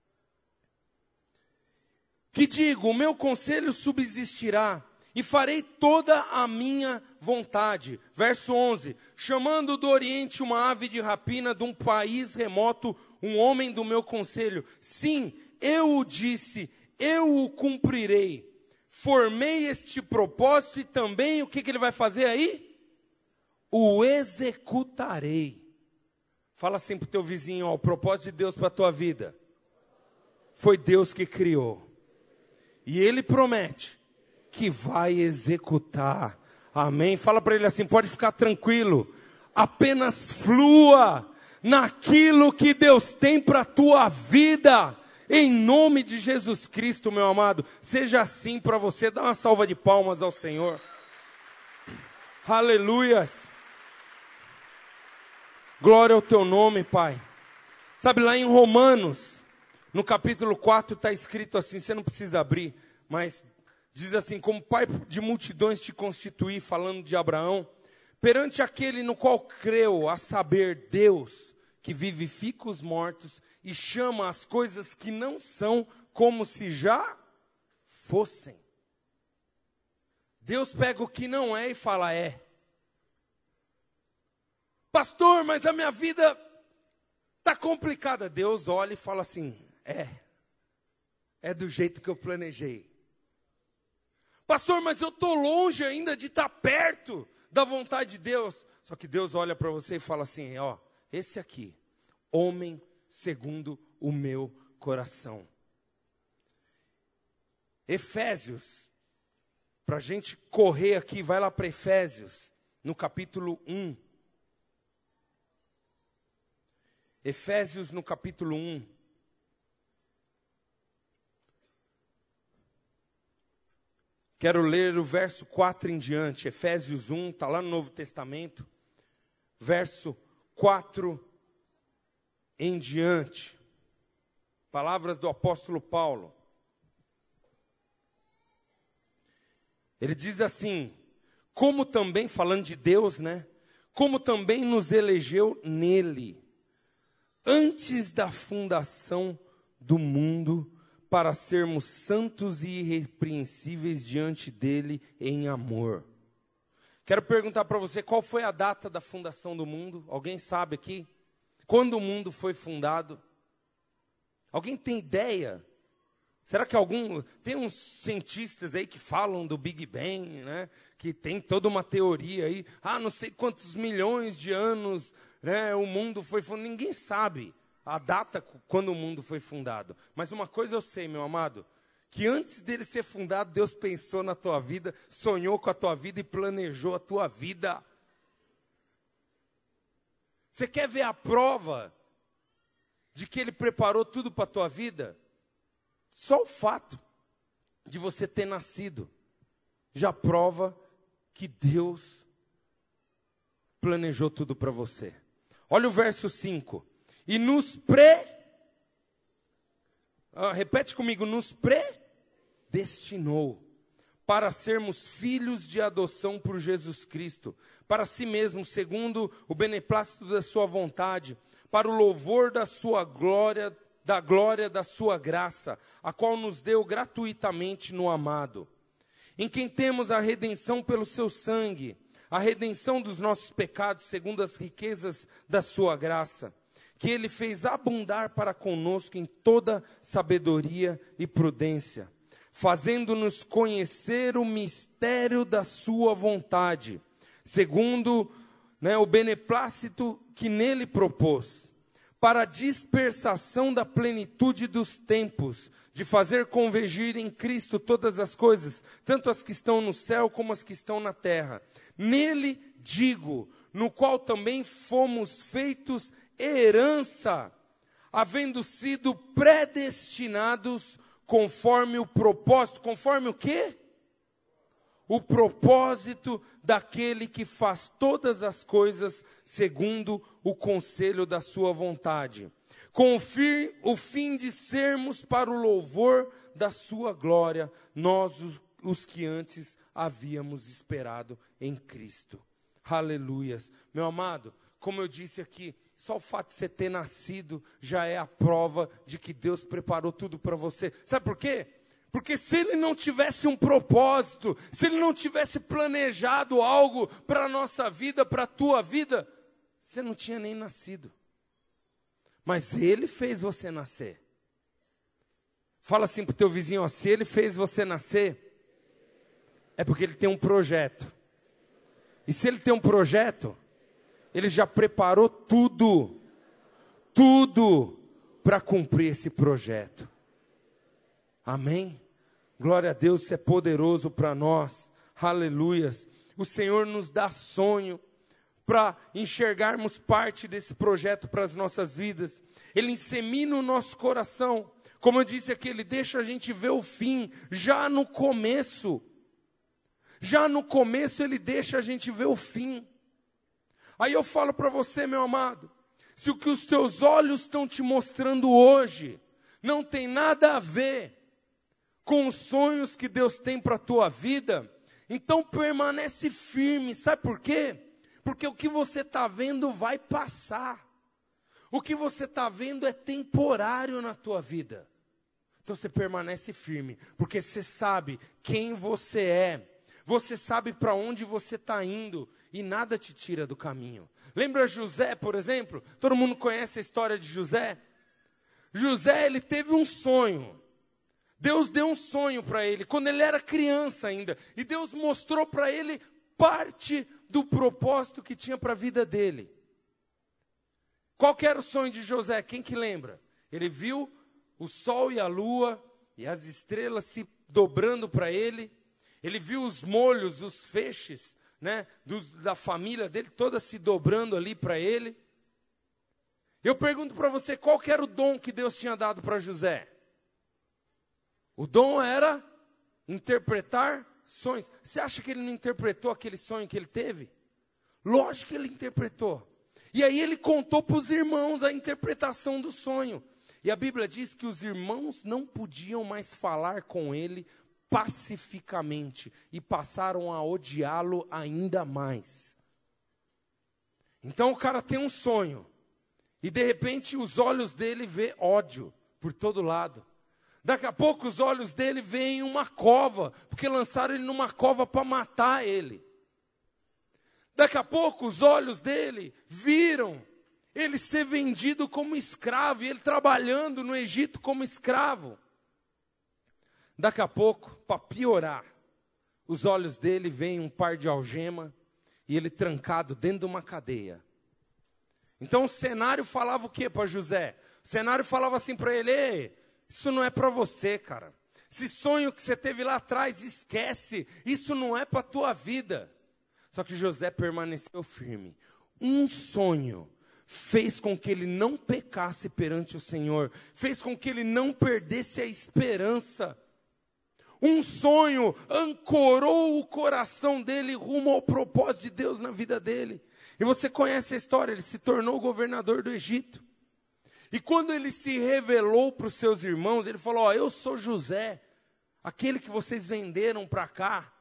Que digo, o meu conselho subsistirá, e farei toda a minha vontade. Verso onze, chamando do Oriente uma ave de rapina, de um país remoto, um homem do meu conselho. Sim, eu o disse, eu o cumprirei. Formei este propósito e também, o que, que ele vai fazer aí? O executarei. Fala assim para o teu vizinho, ó, o propósito de Deus para a tua vida foi Deus que criou. E ele promete que vai executar. Amém? Fala para ele assim, pode ficar tranquilo. Apenas flua naquilo que Deus tem para a tua vida. Em nome de Jesus Cristo, meu amado. Seja assim para você. Dá uma salva de palmas ao Senhor. Aleluias. Glória ao teu nome, Pai. Sabe, lá em Romanos, no capítulo quatro, está escrito assim, você não precisa abrir, mas diz assim, como pai de multidões te constituí, falando de Abraão, perante aquele no qual creu, a saber, Deus, que vivifica os mortos e chama as coisas que não são como se já fossem. Deus pega o que não é e fala, é. Pastor, mas a minha vida está complicada. Deus olha e fala assim, é. É do jeito que eu planejei. Pastor, mas eu estou longe ainda de estar perto da vontade de Deus. Só que Deus olha para você e fala assim, ó, esse aqui, homem segundo o meu coração. Efésios, para a gente correr aqui, vai lá para Efésios, no capítulo um. Efésios no capítulo um. Quero ler o verso quatro em diante. Efésios um, está lá no Novo Testamento. Verso quatro em diante. Palavras do apóstolo Paulo. Ele diz assim, como também, falando de Deus, né? Como também nos elegeu nele, antes da fundação do mundo, para sermos santos e irrepreensíveis diante dele em amor. Quero perguntar para você, qual foi a data da fundação do mundo? Alguém sabe aqui? Quando o mundo foi fundado? Alguém tem ideia? Será que algum... Tem uns cientistas aí que falam do Big Bang, né? Que tem toda uma teoria aí. Ah, não sei quantos milhões de anos, né, o mundo foi fundado. Ninguém sabe a data quando o mundo foi fundado. Mas uma coisa eu sei, meu amado, que antes dele ser fundado, Deus pensou na tua vida, sonhou com a tua vida e planejou a tua vida. Você quer ver a prova de que ele preparou tudo para a tua vida? Só o fato de você ter nascido já prova que Deus planejou tudo para você. Olha o verso cinco. E nos pré... Ah, repete comigo. Nos predestinou para sermos filhos de adoção por Jesus Cristo, para si mesmo, segundo o beneplácito da sua vontade, para o louvor da sua glória, da glória da sua graça, a qual nos deu gratuitamente no amado, em quem temos a redenção pelo seu sangue, a redenção dos nossos pecados, segundo as riquezas da sua graça, que Ele fez abundar para conosco em toda sabedoria e prudência, fazendo-nos conhecer o mistério da sua vontade, segundo, né, o beneplácito que nele propôs, para a dispersação da plenitude dos tempos, de fazer convergir em Cristo todas as coisas, tanto as que estão no céu como as que estão na terra. Nele digo, no qual também fomos feitos herança, havendo sido predestinados conforme o propósito, conforme o quê? O propósito daquele que faz todas as coisas segundo o conselho da sua vontade, com o fim, o fim de sermos para o louvor da sua glória, nós os, os que antes havíamos esperado em Cristo. Aleluias. Meu amado, como eu disse aqui, só o fato de você ter nascido já é a prova de que Deus preparou tudo para você. Sabe por quê? Porque se Ele não tivesse um propósito, se Ele não tivesse planejado algo para a nossa vida, para a tua vida, você não tinha nem nascido. Mas Ele fez você nascer. Fala assim para o teu vizinho, ó, se Ele fez você nascer, é porque Ele tem um projeto. E se Ele tem um projeto, Ele já preparou tudo, tudo para cumprir esse projeto. Amém? Glória a Deus, isso é poderoso para nós. Aleluias. O Senhor nos dá sonho para enxergarmos parte desse projeto para as nossas vidas. Ele insemina o nosso coração. Como eu disse aqui, Ele deixa a gente ver o fim já no começo. Já no começo Ele deixa a gente ver o fim. Aí eu falo para você, meu amado, se o que os teus olhos estão te mostrando hoje não tem nada a ver com os sonhos que Deus tem para a tua vida, então permanece firme. Sabe por quê? Porque o que você está vendo vai passar. O que você está vendo é temporário na tua vida. Então você permanece firme, porque você sabe quem você é. Você sabe para onde você está indo e nada te tira do caminho. Lembra José, por exemplo? Todo mundo conhece a história de José? José, ele teve um sonho. Deus deu um sonho para ele, quando ele era criança ainda. E Deus mostrou para ele parte do propósito que tinha para a vida dele. Qual que era o sonho de José? Quem que lembra? Ele viu o sol e a lua e as estrelas se dobrando para ele. Ele viu os molhos, os feixes, né, dos, da família dele, toda se dobrando ali para ele. Eu pergunto para você, qual que era o dom que Deus tinha dado para José? O dom era interpretar sonhos. Você acha que ele não interpretou aquele sonho que ele teve? Lógico que ele interpretou. E aí ele contou para os irmãos a interpretação do sonho. E a Bíblia diz que os irmãos não podiam mais falar com ele pacificamente e passaram a odiá-lo ainda mais. Então o cara tem um sonho e de repente os olhos dele vê ódio por todo lado. Daqui a pouco os olhos dele veem uma cova, porque lançaram ele numa cova para matar ele. Daqui a pouco os olhos dele viram ele ser vendido como escravo, e ele trabalhando no Egito como escravo. Daqui a pouco, para piorar, os olhos dele veem um par de algema, e ele trancado dentro de uma cadeia. Então o cenário falava o que para José? O cenário falava assim para ele, ei, isso não é para você, cara. Esse sonho que você teve lá atrás, esquece. Isso não é para a tua vida. Só que José permaneceu firme. Um sonho fez com que ele não pecasse perante o Senhor. Fez com que ele não perdesse a esperança. Um sonho ancorou o coração dele rumo ao propósito de Deus na vida dele. E você conhece a história, ele se tornou governador do Egito. E quando ele se revelou para os seus irmãos, ele falou, ó, eu sou José, aquele que vocês venderam para cá.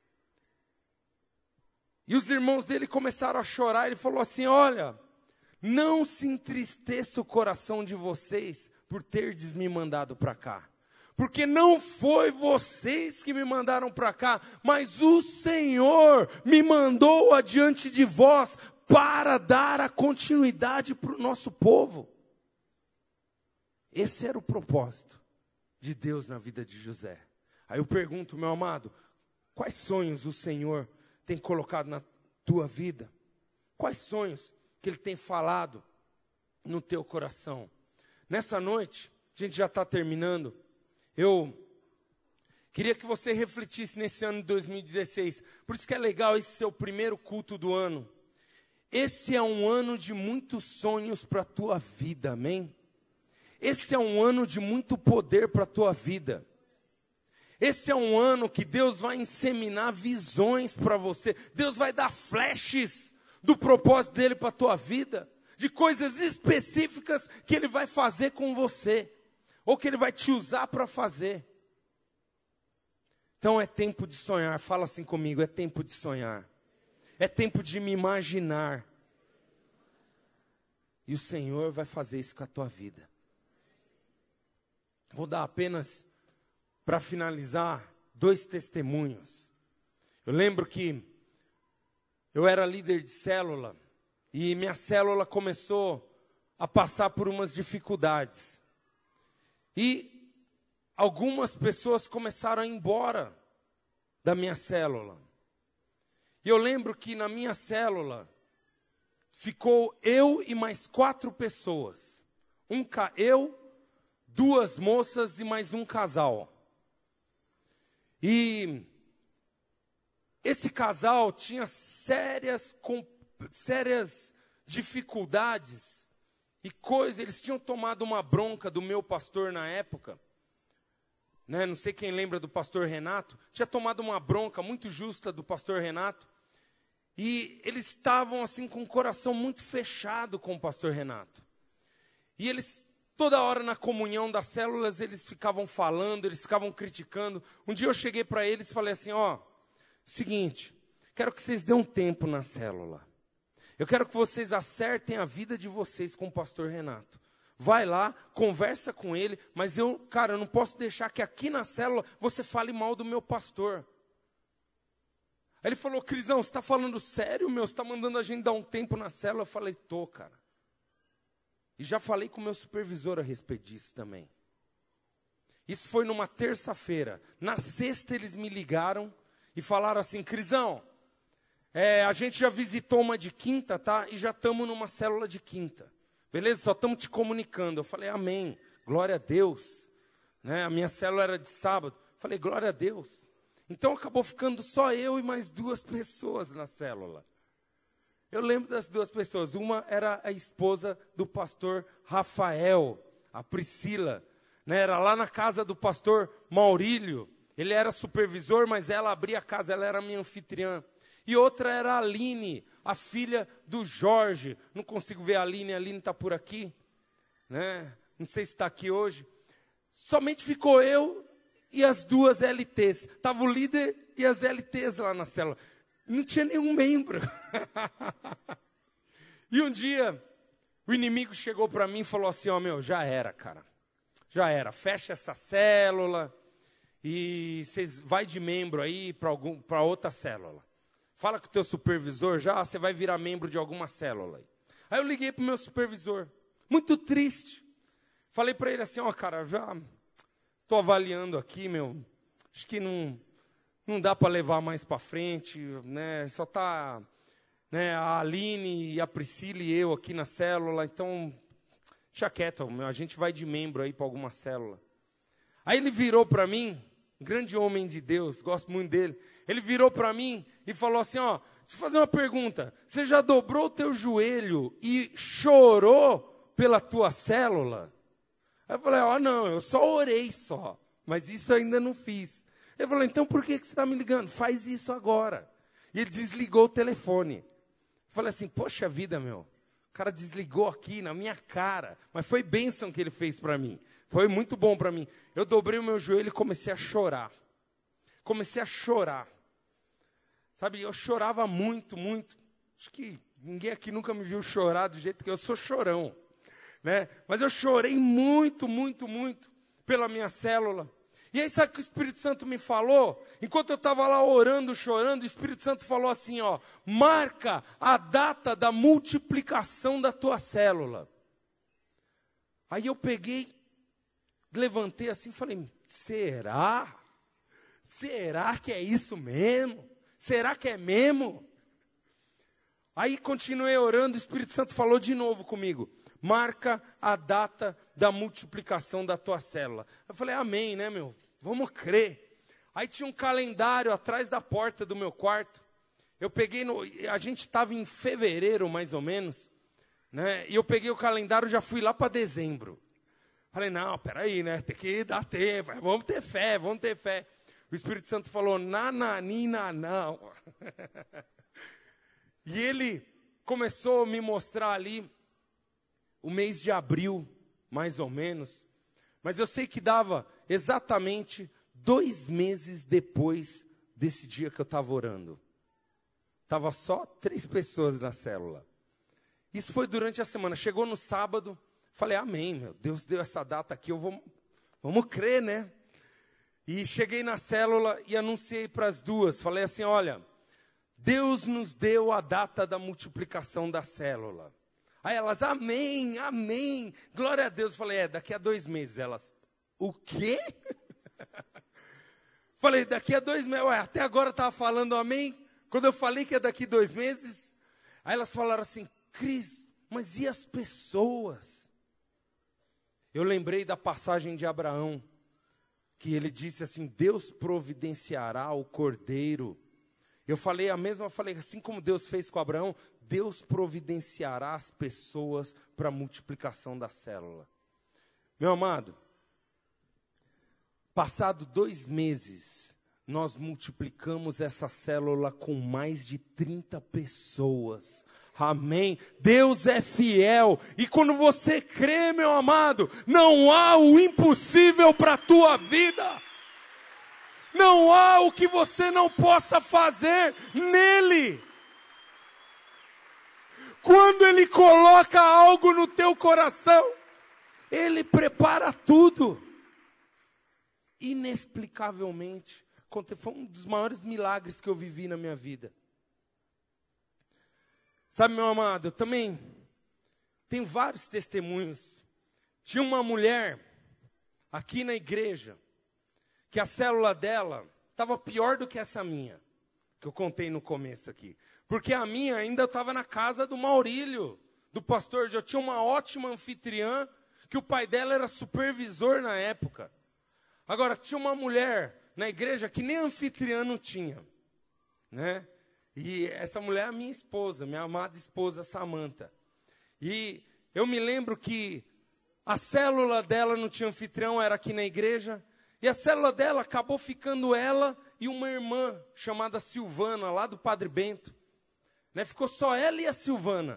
E os irmãos dele começaram a chorar, ele falou assim, olha, não se entristeça o coração de vocês por terdes me mandado para cá. Porque não foi vocês que me mandaram para cá, mas o Senhor me mandou adiante de vós para dar a continuidade para o nosso povo. Esse era o propósito de Deus na vida de José. Aí eu pergunto, meu amado, quais sonhos o Senhor tem colocado na tua vida? Quais sonhos que Ele tem falado no teu coração? Nessa noite, a gente já está terminando. Eu queria que você refletisse nesse ano de dois mil e dezesseis. Por isso que é legal esse ser o primeiro culto do ano. Esse é um ano de muitos sonhos para a tua vida, amém? Esse é um ano de muito poder para a tua vida. Esse é um ano que Deus vai inseminar visões para você. Deus vai dar flashes do propósito dEle para a tua vida. De coisas específicas que Ele vai fazer com você. Ou que Ele vai te usar para fazer. Então é tempo de sonhar. Fala assim comigo, é tempo de sonhar. É tempo de me imaginar. E o Senhor vai fazer isso com a tua vida. Vou dar apenas, para finalizar, dois testemunhos. Eu lembro que eu era líder de célula. E minha célula começou a passar por umas dificuldades. E algumas pessoas começaram a ir embora da minha célula. E eu lembro que na minha célula ficou eu e mais quatro pessoas. Um ca... Eu, duas moças e mais um casal. E esse casal tinha sérias, com... sérias dificuldades. E coisa, eles tinham tomado uma bronca do meu pastor na época, né? Não sei quem lembra do pastor Renato, tinha tomado uma bronca muito justa do pastor Renato, e eles estavam assim com o coração muito fechado com o pastor Renato. E eles, toda hora na comunhão das células, eles ficavam falando, eles ficavam criticando. Um dia eu cheguei para eles e falei assim, ó, seguinte, quero que vocês dêem um tempo na célula. Eu quero que vocês acertem a vida de vocês com o pastor Renato. Vai lá, conversa com ele, mas eu, cara, eu não posso deixar que aqui na célula você fale mal do meu pastor. Aí ele falou, Crisão, você está falando sério, meu? Você está mandando a gente dar um tempo na célula? Eu falei, tô, cara. E já falei com o meu supervisor a respeito disso também. Isso foi numa terça-feira. Na sexta eles me ligaram e falaram assim, Crisão, É, a gente já visitou uma de quinta, tá? E já estamos numa célula de quinta. Beleza? Só estamos te comunicando. Eu falei, amém. Glória a Deus. Né? A minha célula era de sábado. Eu falei, glória a Deus. Então acabou ficando só eu e mais duas pessoas na célula. Eu lembro das duas pessoas. Uma era a esposa do pastor Rafael, a Priscila. Né? Era lá na casa do pastor Maurílio. Ele era supervisor, mas ela abria a casa, ela era minha anfitriã. E outra era a Aline, a filha do Jorge. Não consigo ver a Aline, a Aline está por aqui. Né? Não sei se está aqui hoje. Somente ficou eu e as duas L Tês. Estava o líder e as L Tês lá na célula. Não tinha nenhum membro. E um dia, o inimigo chegou para mim e falou assim, ó, meu, já era, cara. Já era, fecha essa célula e vocês vai de membro aí para outra célula. Fala com o teu supervisor já, você vai virar membro de alguma célula. Aí eu liguei para o meu supervisor, muito triste. Falei para ele assim, ó, cara, já estou avaliando aqui, meu, acho que não, não dá para levar mais para frente, né? Só está, né, a Aline e a Priscila e eu aqui na célula, então, deixa quieto, meu, a gente vai de membro aí para alguma célula. Aí ele virou para mim, um grande homem de Deus, gosto muito dele. Ele virou para mim e falou assim, ó, deixa eu fazer uma pergunta. Você já dobrou o teu joelho e chorou pela tua célula? Aí eu falei, ó, não, eu só orei só, mas isso eu ainda não fiz. Ele falou, então por que, que você está me ligando? Faz isso agora. E ele desligou o telefone. Eu falei assim, poxa vida, meu, o cara desligou aqui na minha cara, mas foi bênção que ele fez para mim. Foi muito bom para mim. Eu dobrei o meu joelho e comecei a chorar. Comecei a chorar. Sabe, eu chorava muito, muito. Acho que ninguém aqui nunca me viu chorar do jeito que eu sou chorão. Né? Mas eu chorei muito, muito, muito pela minha célula. E aí sabe o que o Espírito Santo me falou? Enquanto eu estava lá orando, chorando, o Espírito Santo falou assim, ó, marca a data da multiplicação da tua célula. Aí eu peguei, levantei assim e falei, será? Será que é isso mesmo? Será que é mesmo? Aí continuei orando, o Espírito Santo falou de novo comigo. Marca a data da multiplicação da tua célula. Eu falei, amém, né, meu? Vamos crer. Aí tinha um calendário atrás da porta do meu quarto. Eu peguei, no, a gente estava em fevereiro, mais ou menos, né? E eu peguei o calendário e já fui lá para dezembro. Falei, não, peraí, né? Tem que dar tempo, vamos ter fé, vamos ter fé. O Espírito Santo falou, nananina, não. E ele começou a me mostrar ali o mês de abril, mais ou menos. Mas eu sei que dava exatamente dois meses depois desse dia que eu estava orando. Estava só três pessoas na célula. Isso foi durante a semana. Chegou no sábado, falei, amém, meu Deus deu essa data aqui, eu vou, vamos crer, né? E cheguei na célula e anunciei para as duas. Falei assim, olha, Deus nos deu a data da multiplicação da célula. Aí elas, amém, amém, glória a Deus. Falei, é, daqui a dois meses. Elas, o quê? Falei, daqui a dois meses. Ué, até agora estava falando amém. Quando eu falei que é daqui a dois meses. Aí elas falaram assim, Cris, mas e as pessoas? Eu lembrei da passagem de Abraão, que ele disse assim, Deus providenciará o cordeiro. Eu falei a mesma, falei, assim como Deus fez com Abraão, Deus providenciará as pessoas para a multiplicação da célula. Meu amado, passado dois meses, nós multiplicamos essa célula com mais de trinta pessoas. Amém? Deus é fiel. E quando você crê, meu amado, não há o impossível para a tua vida. Não há o que você não possa fazer nele. Quando ele coloca algo no teu coração, ele prepara tudo. Inexplicavelmente, foi um dos maiores milagres que eu vivi na minha vida. Sabe, meu amado, eu também tenho vários testemunhos. Tinha uma mulher aqui na igreja, que a célula dela estava pior do que essa minha, que eu contei no começo aqui. Porque a minha ainda estava na casa do Maurílio, do pastor. Já tinha uma ótima anfitriã, que o pai dela era supervisor na época. Agora, tinha uma mulher na igreja que nem anfitriã não tinha, né? E essa mulher é a minha esposa, minha amada esposa Samanta. E eu me lembro que a célula dela não tinha anfitrião, era aqui na igreja. E a célula dela acabou ficando ela e uma irmã chamada Silvana, lá do Padre Bento. Né? Ficou só ela e a Silvana.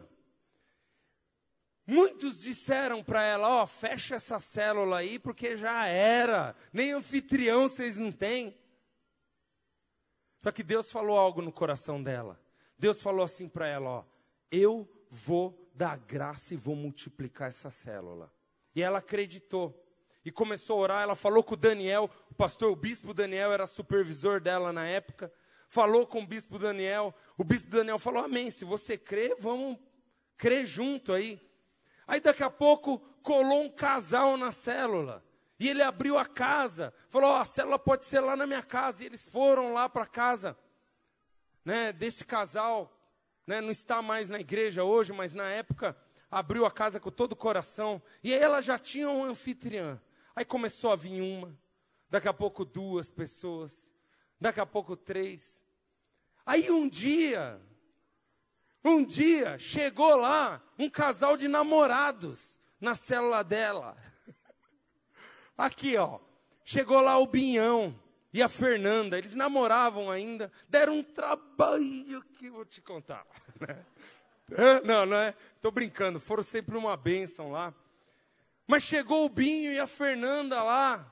Muitos disseram para ela, ó, oh, fecha essa célula aí, porque já era. Nem anfitrião vocês não têm. Só que Deus falou algo no coração dela. Deus falou assim para ela, ó, eu vou dar graça e vou multiplicar essa célula. E ela acreditou. E começou a orar, ela falou com o Daniel, o pastor, o bispo Daniel era supervisor dela na época. Falou com o bispo Daniel, o bispo Daniel falou, amém, se você crê, vamos crer junto aí. Aí daqui a pouco colou um casal na célula. E ele abriu a casa, falou, ó, a célula pode ser lá na minha casa. E eles foram lá para a casa, né, desse casal, né, não está mais na igreja hoje, mas na época abriu a casa com todo o coração. E aí ela já tinha um anfitriã. Aí começou a vir uma, daqui a pouco duas pessoas, daqui a pouco três. Aí um dia, um dia chegou lá um casal de namorados na célula dela. Aqui, ó, chegou lá o Binhão e a Fernanda, eles namoravam ainda, deram um trabalho que eu vou te contar. Não, não é, estou brincando, foram sempre uma bênção lá. Mas chegou o Binho e a Fernanda lá,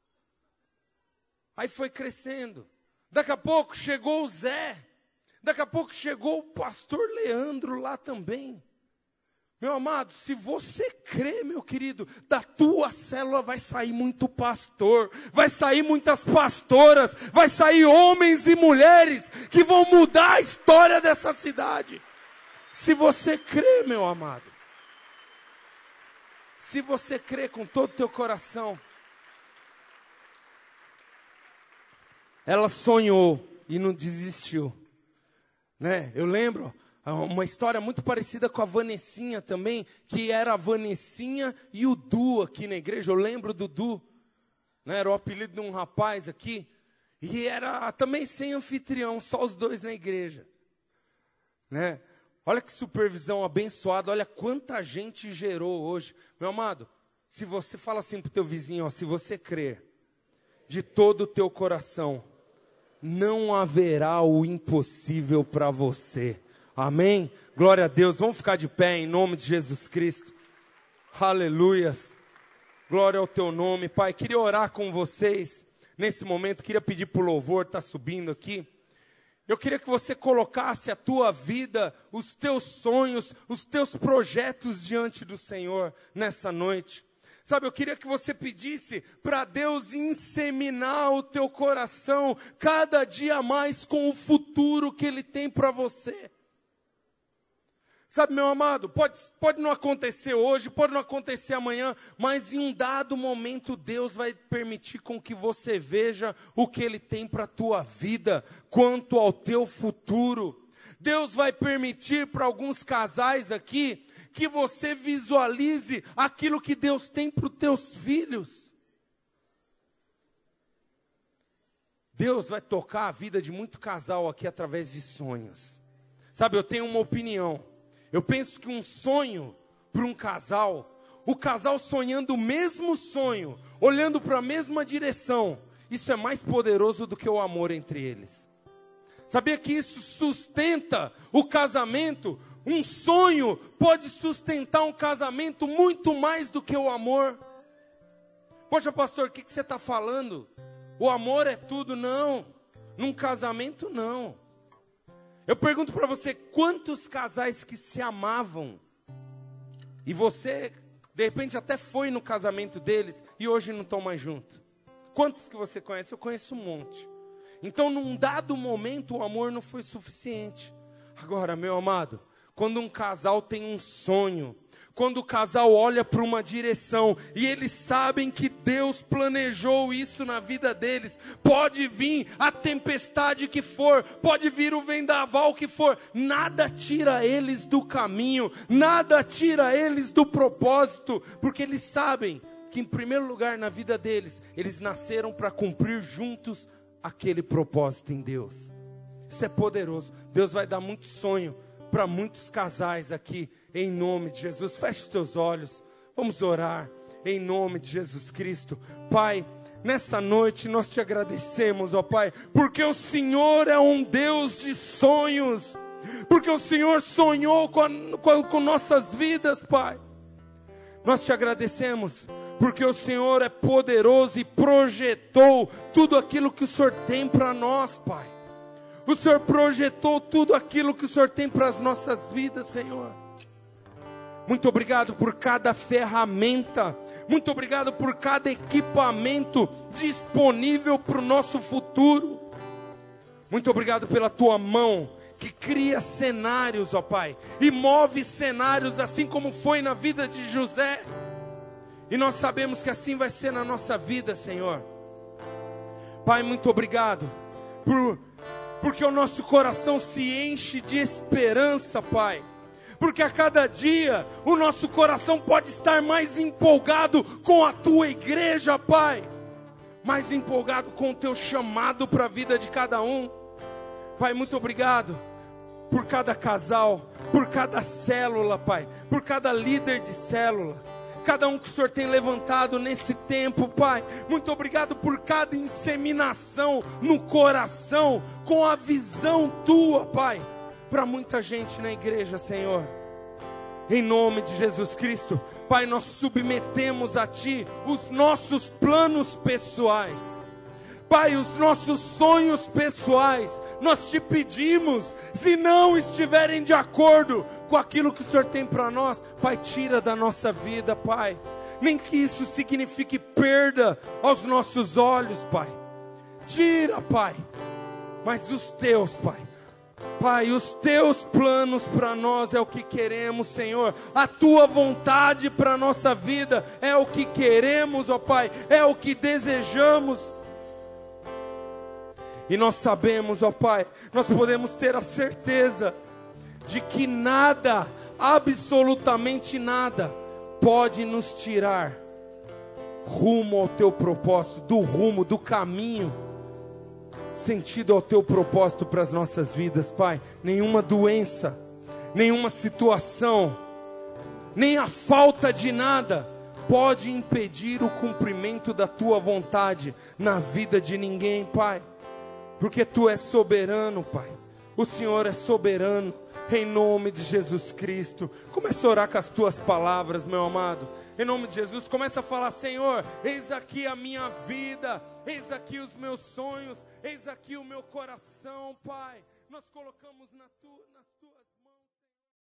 aí foi crescendo. Daqui a pouco chegou o Zé, daqui a pouco chegou o pastor Leandro lá também. Meu amado, se você crê, meu querido, da tua célula vai sair muito pastor, vai sair muitas pastoras, vai sair homens e mulheres que vão mudar a história dessa cidade. Se você crê, meu amado, se você crê com todo o teu coração. Ela sonhou e não desistiu, né? Eu lembro uma história muito parecida com a Vanessinha também, que era a Vanessinha e o Du aqui na igreja. Eu lembro do Du, né? Era o apelido de um rapaz aqui, e era também sem anfitrião, só os dois na igreja, né? Olha que supervisão abençoada, olha quanta gente gerou hoje. Meu amado, se você fala assim para o teu vizinho, ó, se você crer de todo o teu coração, não haverá o impossível para você. Amém? Glória a Deus. Vamos ficar de pé em nome de Jesus Cristo. Aleluias. Glória ao teu nome, Pai. Queria orar com vocês nesse momento. Queria pedir para o louvor, está subindo aqui. Eu queria que você colocasse a tua vida, os teus sonhos, os teus projetos diante do Senhor nessa noite. Sabe, eu queria que você pedisse para Deus inseminar o teu coração cada dia mais com o futuro que Ele tem para você. Sabe, meu amado, pode, pode não acontecer hoje, pode não acontecer amanhã, mas em um dado momento Deus vai permitir com que você veja o que Ele tem para a tua vida, quanto ao teu futuro. Deus vai permitir para alguns casais aqui, que você visualize aquilo que Deus tem para os teus filhos. Deus vai tocar a vida de muito casal aqui através de sonhos. Sabe, eu tenho uma opinião. Eu penso que um sonho para um casal, o casal sonhando o mesmo sonho, olhando para a mesma direção, isso é mais poderoso do que o amor entre eles. Sabia que isso sustenta o casamento? Um sonho pode sustentar um casamento muito mais do que o amor. Poxa, pastor, o que, que você está falando? O amor é tudo? Não. Num casamento, não. Eu pergunto para você, quantos casais que se amavam, e você, de repente, até foi no casamento deles, e hoje não estão mais juntos? Quantos que você conhece? Eu conheço um monte. Então, num dado momento, o amor não foi suficiente. Agora, meu amado, quando um casal tem um sonho, quando o casal olha para uma direção, e eles sabem que Deus planejou isso na vida deles, pode vir a tempestade que for, pode vir o vendaval que for, nada tira eles do caminho, nada tira eles do propósito, porque eles sabem que em primeiro lugar na vida deles, eles nasceram para cumprir juntos aquele propósito em Deus. Isso é poderoso. Deus vai dar muito sonho para muitos casais aqui, em nome de Jesus. Feche os teus olhos, vamos orar, em nome de Jesus Cristo. Pai, nessa noite nós te agradecemos, ó Pai, porque o Senhor é um Deus de sonhos, porque o Senhor sonhou com, a, com, com nossas vidas, Pai. Nós te agradecemos, porque o Senhor é poderoso e projetou tudo aquilo que o Senhor tem para nós, Pai. O Senhor projetou tudo aquilo que o Senhor tem para as nossas vidas, Senhor. Muito obrigado por cada ferramenta. Muito obrigado por cada equipamento disponível para o nosso futuro. Muito obrigado pela tua mão que cria cenários, ó Pai. E move cenários assim como foi na vida de José. E nós sabemos que assim vai ser na nossa vida, Senhor. Pai, muito obrigado por... porque o nosso coração se enche de esperança, Pai. Porque a cada dia o nosso coração pode estar mais empolgado com a Tua igreja, Pai. Mais empolgado com o Teu chamado para a vida de cada um. Pai, muito obrigado por cada casal, por cada célula, Pai. Por cada líder de célula. Cada um que o Senhor tem levantado nesse tempo, Pai. Muito obrigado por cada inseminação no coração, com a visão Tua, Pai, para muita gente na igreja, Senhor. Em nome de Jesus Cristo, Pai, nós submetemos a Ti os nossos planos pessoais. Pai, os nossos sonhos pessoais, nós te pedimos, se não estiverem de acordo com aquilo que o Senhor tem para nós, Pai, tira da nossa vida, Pai. Nem que isso signifique perda aos nossos olhos, Pai. Tira, Pai. Mas os teus, Pai. Pai, os teus planos para nós é o que queremos, Senhor. A tua vontade para a nossa vida é o que queremos, ó Pai. É o que desejamos. E nós sabemos, ó Pai, nós podemos ter a certeza de que nada, absolutamente nada, pode nos tirar rumo ao teu propósito, do rumo, do caminho, sentido ao teu propósito para as nossas vidas, Pai. Nenhuma doença, nenhuma situação, nem a falta de nada pode impedir o cumprimento da tua vontade na vida de ninguém, Pai. Porque tu és soberano, Pai. O Senhor é soberano. Em nome de Jesus Cristo. Começa a orar com as tuas palavras, meu amado. Em nome de Jesus, começa a falar: Senhor, eis aqui a minha vida, eis aqui os meus sonhos, eis aqui o meu coração, Pai. Nós colocamos na tua...